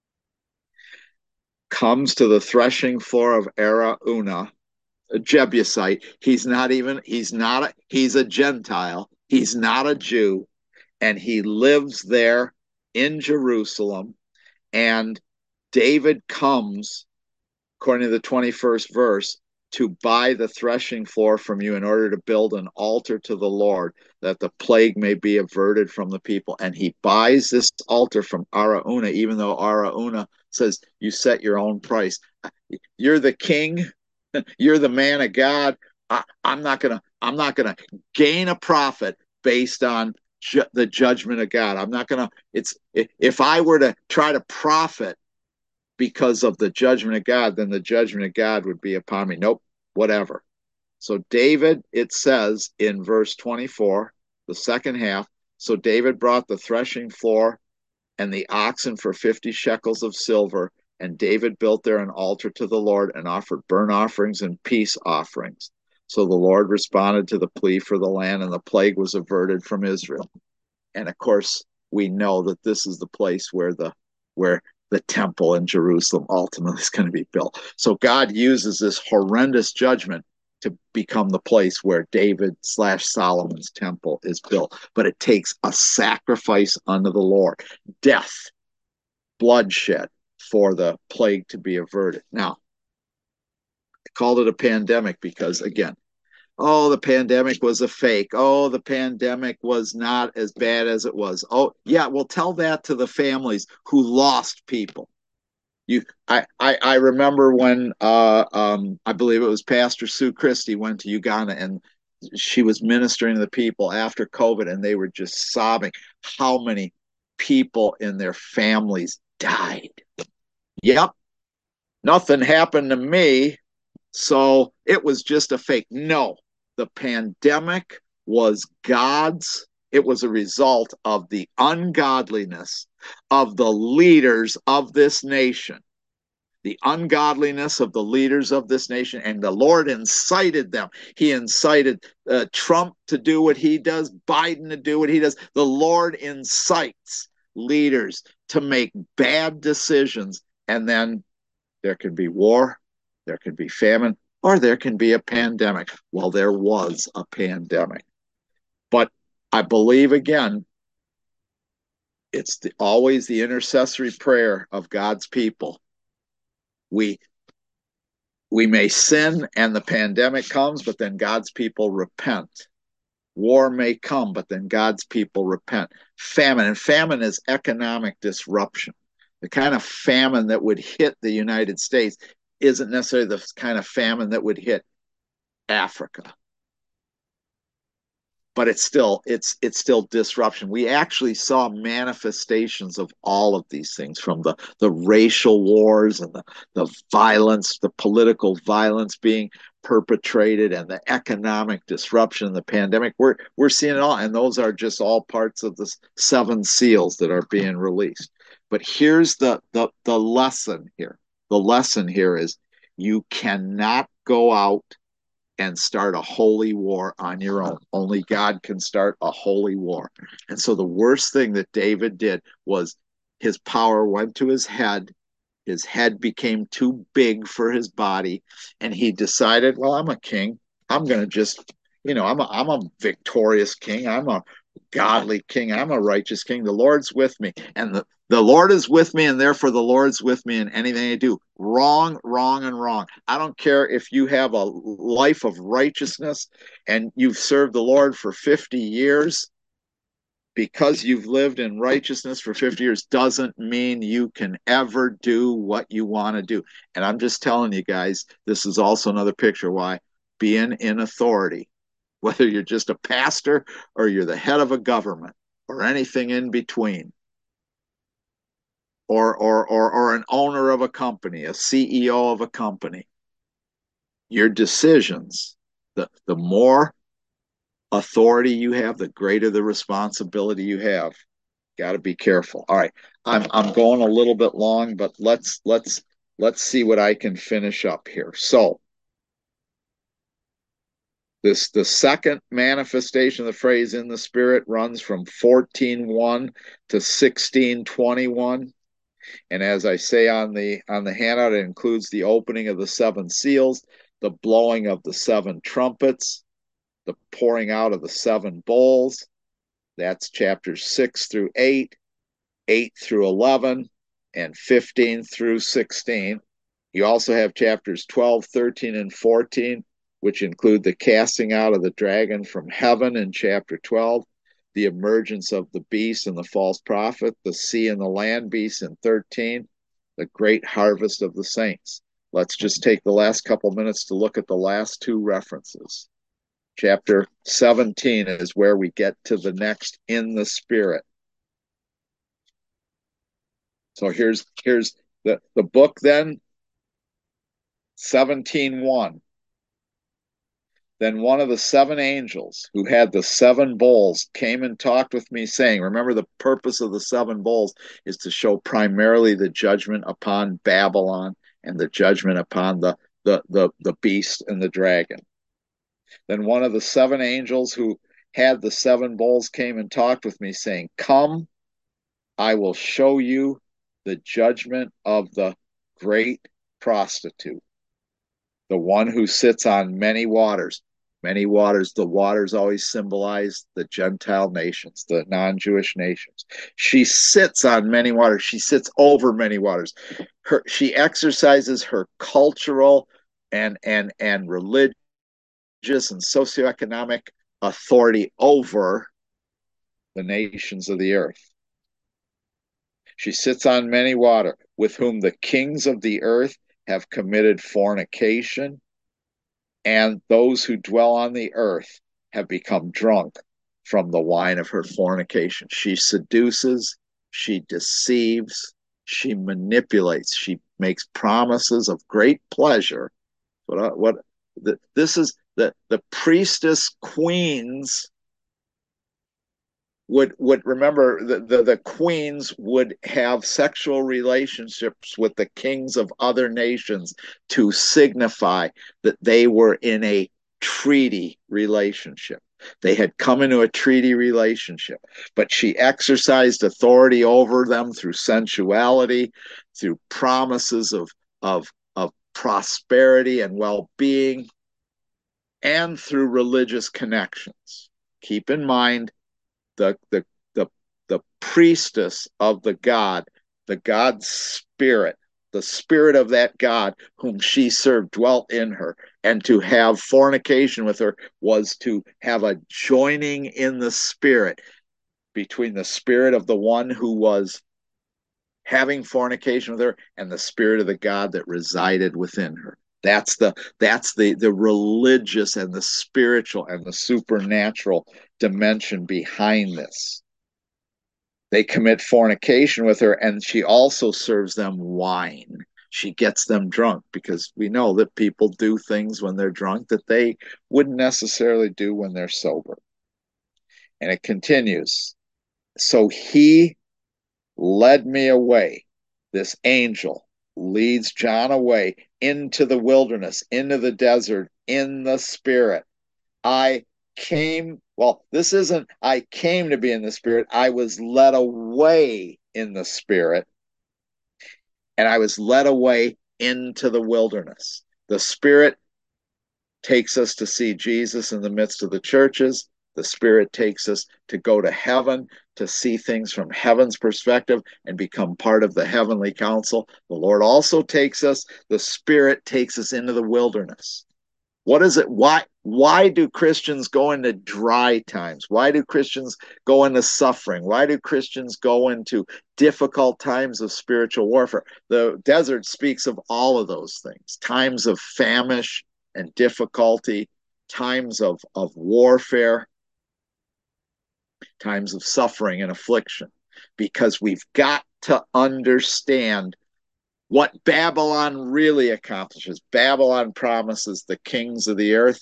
comes to the threshing floor of Araunah, a Jebusite. He's not even, he's not, a, he's a Gentile. He's not a Jew. And he lives there in Jerusalem. And David comes, according to the twenty-first verse, to buy the threshing floor from you in order to build an altar to the Lord, that the plague may be averted from the people. And he buys this altar from Araunah, even though Araunah says, you set your own price. You're the king. You're the man of God. I, I'm not gonna. I'm not gonna gain a profit based on ju- the judgment of God. I'm not gonna. It's if I were to try to profit because of the judgment of God, then the judgment of God would be upon me. Nope, whatever. So David, it says in verse twenty-four, the second half, so David brought the threshing floor and the oxen for fifty shekels of silver, and David built there an altar to the Lord and offered burnt offerings and peace offerings. So the Lord responded to the plea for the land, and the plague was averted from Israel. And of course, we know that this is the place where the where the temple in Jerusalem ultimately is going to be built. So God uses this horrendous judgment to become the place where David slash Solomon's temple is built. But it takes a sacrifice unto the Lord, death, bloodshed for the plague to be averted. Now, I called it a pandemic because, again, oh, the pandemic was a fake. Oh, the pandemic was not as bad as it was. Oh, yeah, well, tell that to the families who lost people. You, I, I, I remember when uh, um, I believe it was Pastor Sue Christie went to Uganda and she was ministering to the people after COVID, and they were just sobbing how many people in their families died. Yep, nothing happened to me, so it was just a fake. No, the pandemic was God's, it was a result of the ungodliness of the leaders of this nation, the ungodliness of the leaders of this nation, and the Lord incited them. He incited uh, Trump to do what he does, Biden to do what he does. The Lord incites leaders to make bad decisions, and then there can be war, there can be famine, or there can be a pandemic. Well, there was a pandemic. But I believe, again, it's the, always the intercessory prayer of God's people. We we may sin and the pandemic comes, but then God's people repent. War may come, but then God's people repent. Famine, and famine is economic disruption. The kind of famine that would hit the United States isn't necessarily the kind of famine that would hit Africa. But it's still it's it's still disruption. We actually saw manifestations of all of these things, from the the racial wars and the the violence, the political violence being perpetrated, and the economic disruption, the pandemic. We're we're seeing it all, and those are just all parts of the seven seals that are being released. But here's the the the lesson here. The lesson here is you cannot go out and start a holy war on your own. Only God can start a holy war. And so the worst thing that David did was his power went to his head. His head became too big for his body. And he decided, well, I'm a king. I'm going to just, you know, I'm a, I'm a victorious king. I'm a godly king. I'm a righteous king. The Lord's with me. And the, the Lord is with me, and therefore the Lord's with me in anything I do. Wrong, wrong, and wrong. I don't care if you have a life of righteousness and you've served the Lord for fifty years. Because you've lived in righteousness for fifty years doesn't mean you can ever do what you want to do. And I'm just telling you guys, this is also another picture why being in authority whether you're just a pastor or you're the head of a government or anything in between, or, or, or, or an owner of a company, a C E O of a company. Your decisions, the, the more authority you have, the greater the responsibility you have. Got to be careful. All right, I'm I'm going a little bit long, but let's let's let's see what I can finish up here. So this the second manifestation of the phrase in the spirit runs from fourteen one to sixteen twenty-one. And as I say on the on the handout, it includes the opening of the seven seals, the blowing of the seven trumpets, the pouring out of the seven bowls. That's chapters six through eight, eight through eleven, and fifteen through sixteen. You also have chapters twelve, thirteen, and fourteen, which include the casting out of the dragon from heaven in chapter twelve, the emergence of the beast and the false prophet, the sea and the land beast in thirteen, the great harvest of the saints. Let's just take the last couple minutes to look at the last two references. Chapter seventeen is where we get to the next in the spirit. So here's here's the, the book then, seventeen one. Then one of the seven angels who had the seven bowls came and talked with me, saying, remember, the purpose of the seven bowls is to show primarily the judgment upon Babylon and the judgment upon the, the, the, the beast and the dragon. Then one of the seven angels who had the seven bowls came and talked with me, saying, come, I will show you the judgment of the great prostitute, the one who sits on many waters. Many waters, the waters always symbolize the Gentile nations, the non-Jewish nations. She sits on many waters. She sits over many waters. Her, she exercises her cultural and, and, and religious and socioeconomic authority over the nations of the earth. She sits on many water, with whom the kings of the earth have committed fornication, and those who dwell on the earth have become drunk from the wine of her fornication. She seduces, she deceives, she manipulates, she makes promises of great pleasure. What, what the, this is the, the priestess queens would would remember the, the, the queens would have sexual relationships with the kings of other nations to signify that they were in a treaty relationship. They had come into a treaty relationship, but she exercised authority over them through sensuality, through promises of, of, of prosperity and well-being, and through religious connections. Keep in mind, The, the the the priestess of the God, the God spirit, the spirit of that God whom she served dwelt in her, and to have fornication with her was to have a joining in the spirit between the spirit of the one who was having fornication with her and the spirit of the God that resided within her. That's the that's the the religious and the spiritual and the supernatural dimension behind this. They commit fornication with her, and she also serves them wine. She gets them drunk, because we know that people do things when they're drunk that they wouldn't necessarily do when they're sober. And it continues. So he led me away. This angel leads John away into the wilderness, into the desert, in the spirit. I came, well, this isn't, I came to be in the spirit. I was led away in the spirit, and I was led away into the wilderness. The spirit takes us to see Jesus in the midst of the churches. The spirit takes us to go to heaven, to see things from heaven's perspective and become part of the heavenly council. The Lord also takes us, the spirit takes us into the wilderness. What is it? Why, why do Christians go into dry times? Why do Christians go into suffering? Why do Christians go into difficult times of spiritual warfare? The desert speaks of all of those things, times of famish and difficulty, times of, of warfare, times of suffering and affliction, because we've got to understand what Babylon really accomplishes. Babylon promises the kings of the earth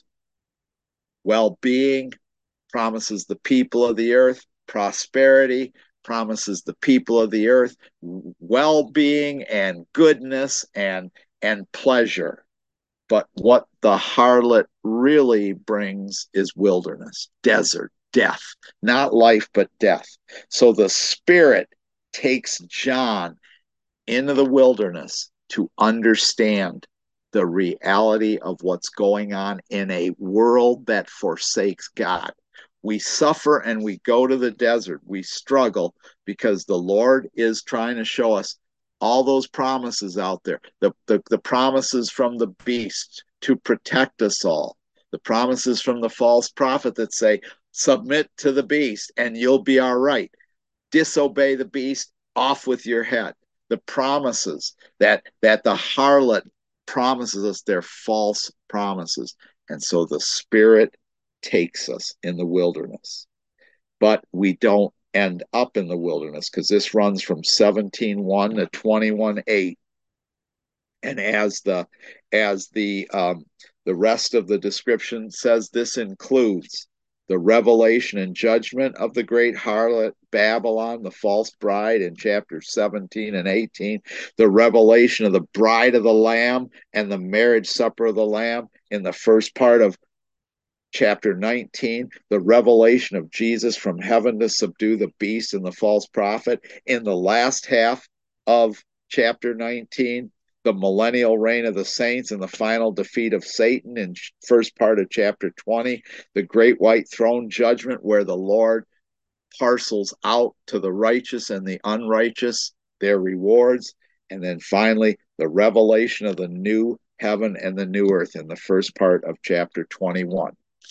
well-being, promises the people of the earth prosperity, promises the people of the earth well-being and goodness and, and pleasure. But what the harlot really brings is wilderness, desert, death, not life, but death. So the Spirit takes John into the wilderness to understand the reality of what's going on in a world that forsakes God. We suffer and we go to the desert. We struggle because the Lord is trying to show us all those promises out there, the, the, the promises from the beast to protect us all, the promises from the false prophet that say, submit to the beast and you'll be all right. Disobey the beast, off with your head. The promises that, that the harlot promises us, they're false promises. And so the Spirit takes us in the wilderness. But we don't end up in the wilderness, because this runs from seventeen one to twenty-one eight. And as the as the um, the rest of the description says, this includes the revelation and judgment of the great harlot Babylon, the false bride, in chapters seventeen and eighteen, the revelation of the bride of the Lamb and the marriage supper of the Lamb in the first part of chapter nineteen, the revelation of Jesus from heaven to subdue the beast and the false prophet in the last half of chapter nineteen, the millennial reign of the saints and the final defeat of Satan in first part of chapter twenty, the great white throne judgment where the Lord parcels out to the righteous and the unrighteous their rewards, and then finally the revelation of the new heaven and the new earth in the first part of chapter twenty-one.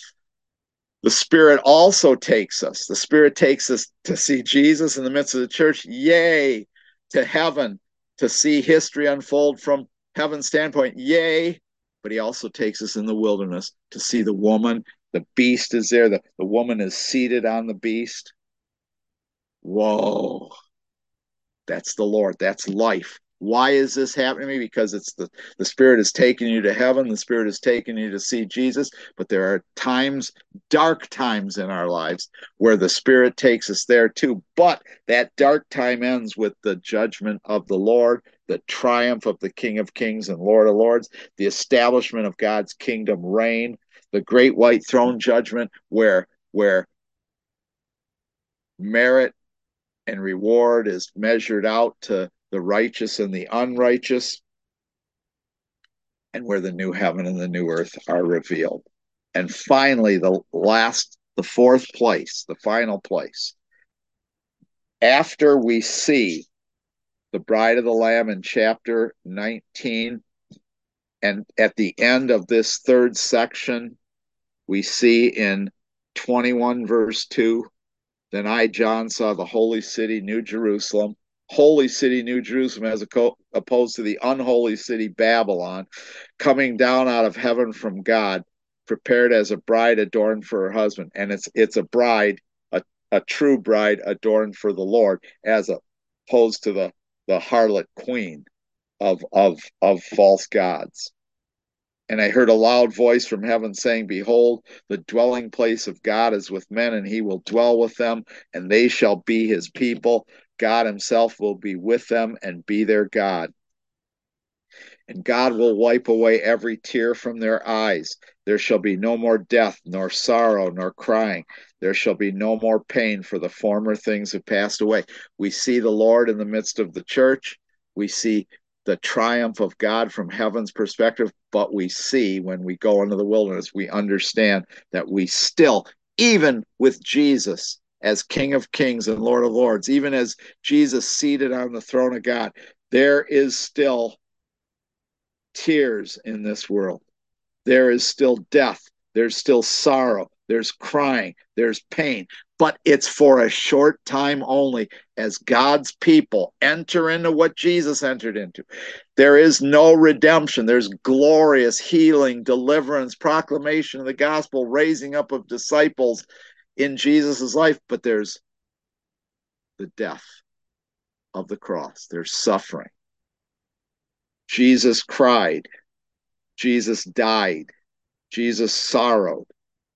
The Spirit also takes us. The Spirit takes us to see Jesus in the midst of the church. Yay! To heaven, to see history unfold from heaven's standpoint. Yay! But he also takes us in the wilderness to see the woman. The beast is there. The, the woman is seated on the beast. Whoa. That's the Lord. That's life. Why is this happening to me? Because it's the, the Spirit is taking you to heaven. The Spirit is taking you to see Jesus. But there are times, dark times in our lives where the Spirit takes us there too. But that dark time ends with the judgment of the Lord, the triumph of the King of Kings and Lord of Lords, the establishment of God's kingdom reign, the great white throne judgment where, where merit and reward is measured out to the righteous and the unrighteous, and where the new heaven and the new earth are revealed. And finally, the last, the fourth place, the final place, after we see the bride of the Lamb in chapter nineteen, and at the end of this third section, we see in twenty-one verse two, then I, John, saw the holy city, New Jerusalem, holy city, New Jerusalem, as opposed to the unholy city, Babylon, coming down out of heaven from God, prepared as a bride adorned for her husband. And it's it's a bride, a, a true bride adorned for the Lord, as opposed to the, the harlot queen of, of, of false gods. And I heard a loud voice from heaven saying, behold, the dwelling place of God is with men, and he will dwell with them, and they shall be his people. God himself will be with them and be their God. And God will wipe away every tear from their eyes. There shall be no more death, nor sorrow, nor crying. There shall be no more pain, for the former things have passed away. We see the Lord in the midst of the church. We see the triumph of God from heaven's perspective, but we see when we go into the wilderness, we understand that we still, even with Jesus as King of Kings and Lord of Lords, even as Jesus seated on the throne of God, there is still tears in this world. There is still death. There's still sorrow. There's crying. There's pain. but it's for a short time only as God's people enter into what Jesus entered into. There is no redemption. There's glorious healing, deliverance, proclamation of the gospel, raising up of disciples in Jesus' life, but there's the death of the cross. There's suffering. Jesus cried. Jesus died. Jesus sorrowed.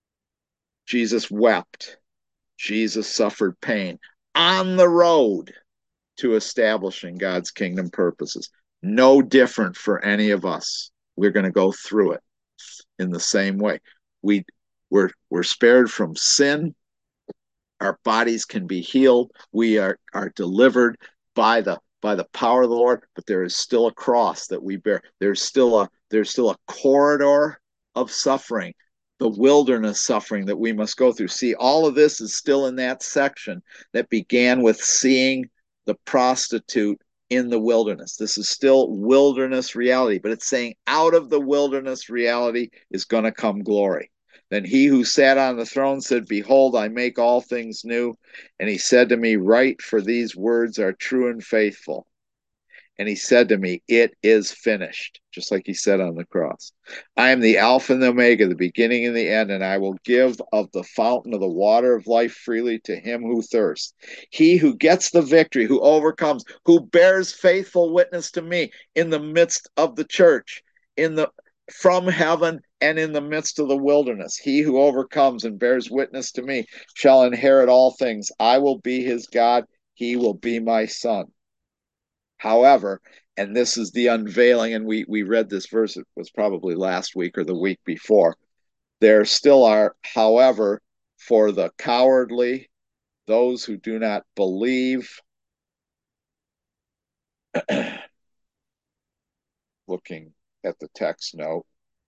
Jesus wept. Jesus suffered pain on the road to establishing God's kingdom purposes. No different for any of us. We're going to go through it in the same way. We, we're, we're spared from sin. Our bodies can be healed. We are, are delivered by the by the power of the Lord, but there is still a cross that we bear. There's still a there's still a corridor of suffering, the wilderness suffering that we must go through. See, all of this is still in that section that began with seeing the prostitute in the wilderness. This is still wilderness reality, but it's saying out of the wilderness reality is going to come glory. Then he who sat on the throne said, behold, I make all things new. And he said to me, write, for these words are true and faithful. And he said to me, it is finished, just like he said on the cross. I am the Alpha and the Omega, the beginning and the end, and I will give of the fountain of the water of life freely to him who thirsts. He who gets the victory, who overcomes, who bears faithful witness to me in the midst of the church, in the from heaven and in the midst of the wilderness. He who overcomes and bears witness to me shall inherit all things. I will be his God. He will be my son. However, and this is the unveiling, and we, we read this verse, it was probably last week or the week before. There still are, however, for the cowardly, those who do not believe, looking at the text note,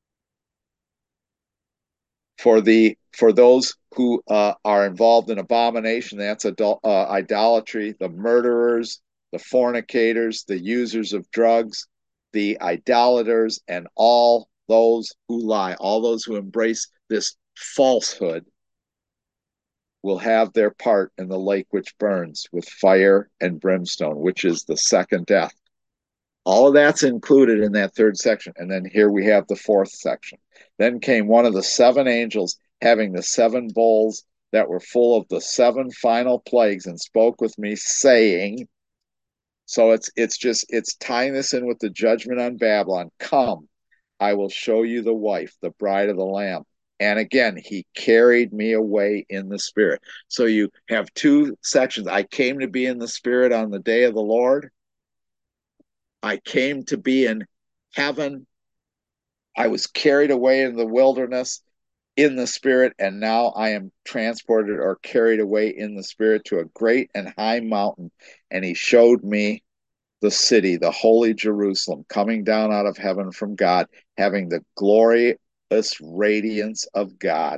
for the for those who uh, are involved in abomination, that's adul- uh, idolatry, the murderers, the fornicators, the users of drugs, the idolaters, and all those who lie, all those who embrace this falsehood will have their part in the lake which burns with fire and brimstone, which is the second death. All of that's included in that third section. And then here we have the fourth section. Then came one of the seven angels having the seven bowls that were full of the seven final plagues and spoke with me, saying, so it's it's just it's tying this in with the judgment on Babylon. Come, I will show you the wife, the bride of the Lamb. And again, he carried me away in the Spirit. So you have two sections. I came to be in the Spirit on the day of the Lord. I came to be in heaven. I was carried away in the wilderness in the Spirit, and now I am transported or carried away in the Spirit to a great and high mountain. And he showed me the city, the holy Jerusalem, coming down out of heaven from God, having the glorious radiance of God.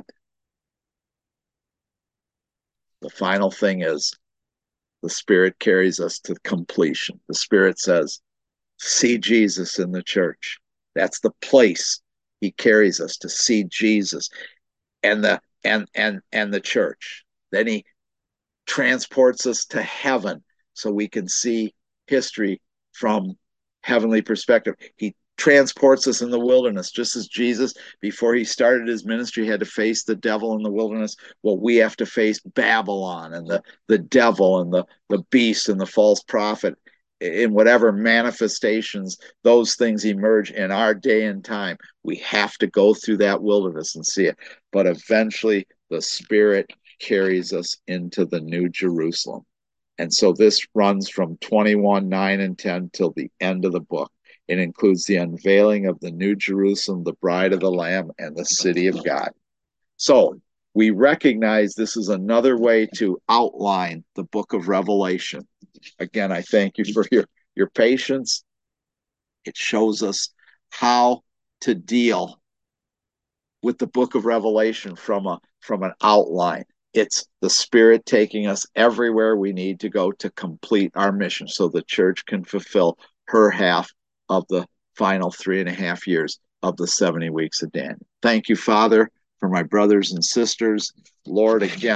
The final thing is the Spirit carries us to completion. The Spirit says, see Jesus in the church. That's the place he carries us, to see Jesus and the and and and the church. Then he transports us to heaven so we can see history from heavenly perspective. He transports us in the wilderness, just as Jesus, before he started his ministry, had to face the devil in the wilderness. Well, we have to face Babylon and the, the devil and the, the beast and the false prophet in whatever manifestations those things emerge in our day and time. We have to go through that wilderness and see it. But eventually the Spirit carries us into the New Jerusalem. And so this runs from twenty-one, nine, and ten till the end of the book. It includes the unveiling of the New Jerusalem, the bride of the Lamb, and the city of God. So we recognize this is another way to outline the book of Revelation. Again, I thank you for your, your patience. It shows us how to deal with the book of Revelation from a from an outline. It's the Spirit taking us everywhere we need to go to complete our mission so the church can fulfill her half of the final three and a half years of the seventy weeks of Daniel. Thank you, Father, for my brothers and sisters. Lord, again,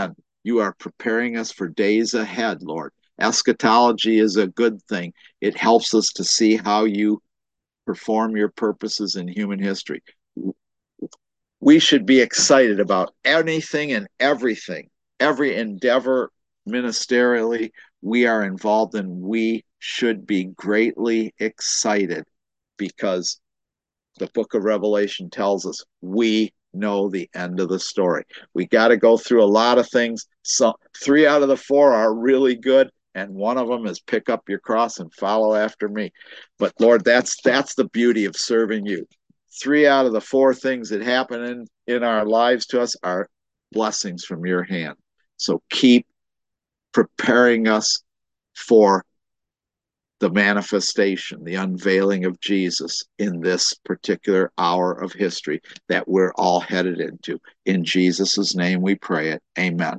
You are preparing us for days ahead, Lord. Eschatology is a good thing. It helps us to see how you perform your purposes in human history. We should be excited about anything and everything, every endeavor ministerially we are involved in. We should be greatly excited because the book of Revelation tells us we know the end of the story. We got to go through a lot of things. So three out of the four are really good, and one of them is pick up your cross and follow after me. But Lord, that's that's the beauty of serving you. Three out of the four things that happen in, in our lives to us are blessings from your hand. So keep preparing us for the manifestation, the unveiling of Jesus in this particular hour of history that we're all headed into. In Jesus' name we pray it. Amen.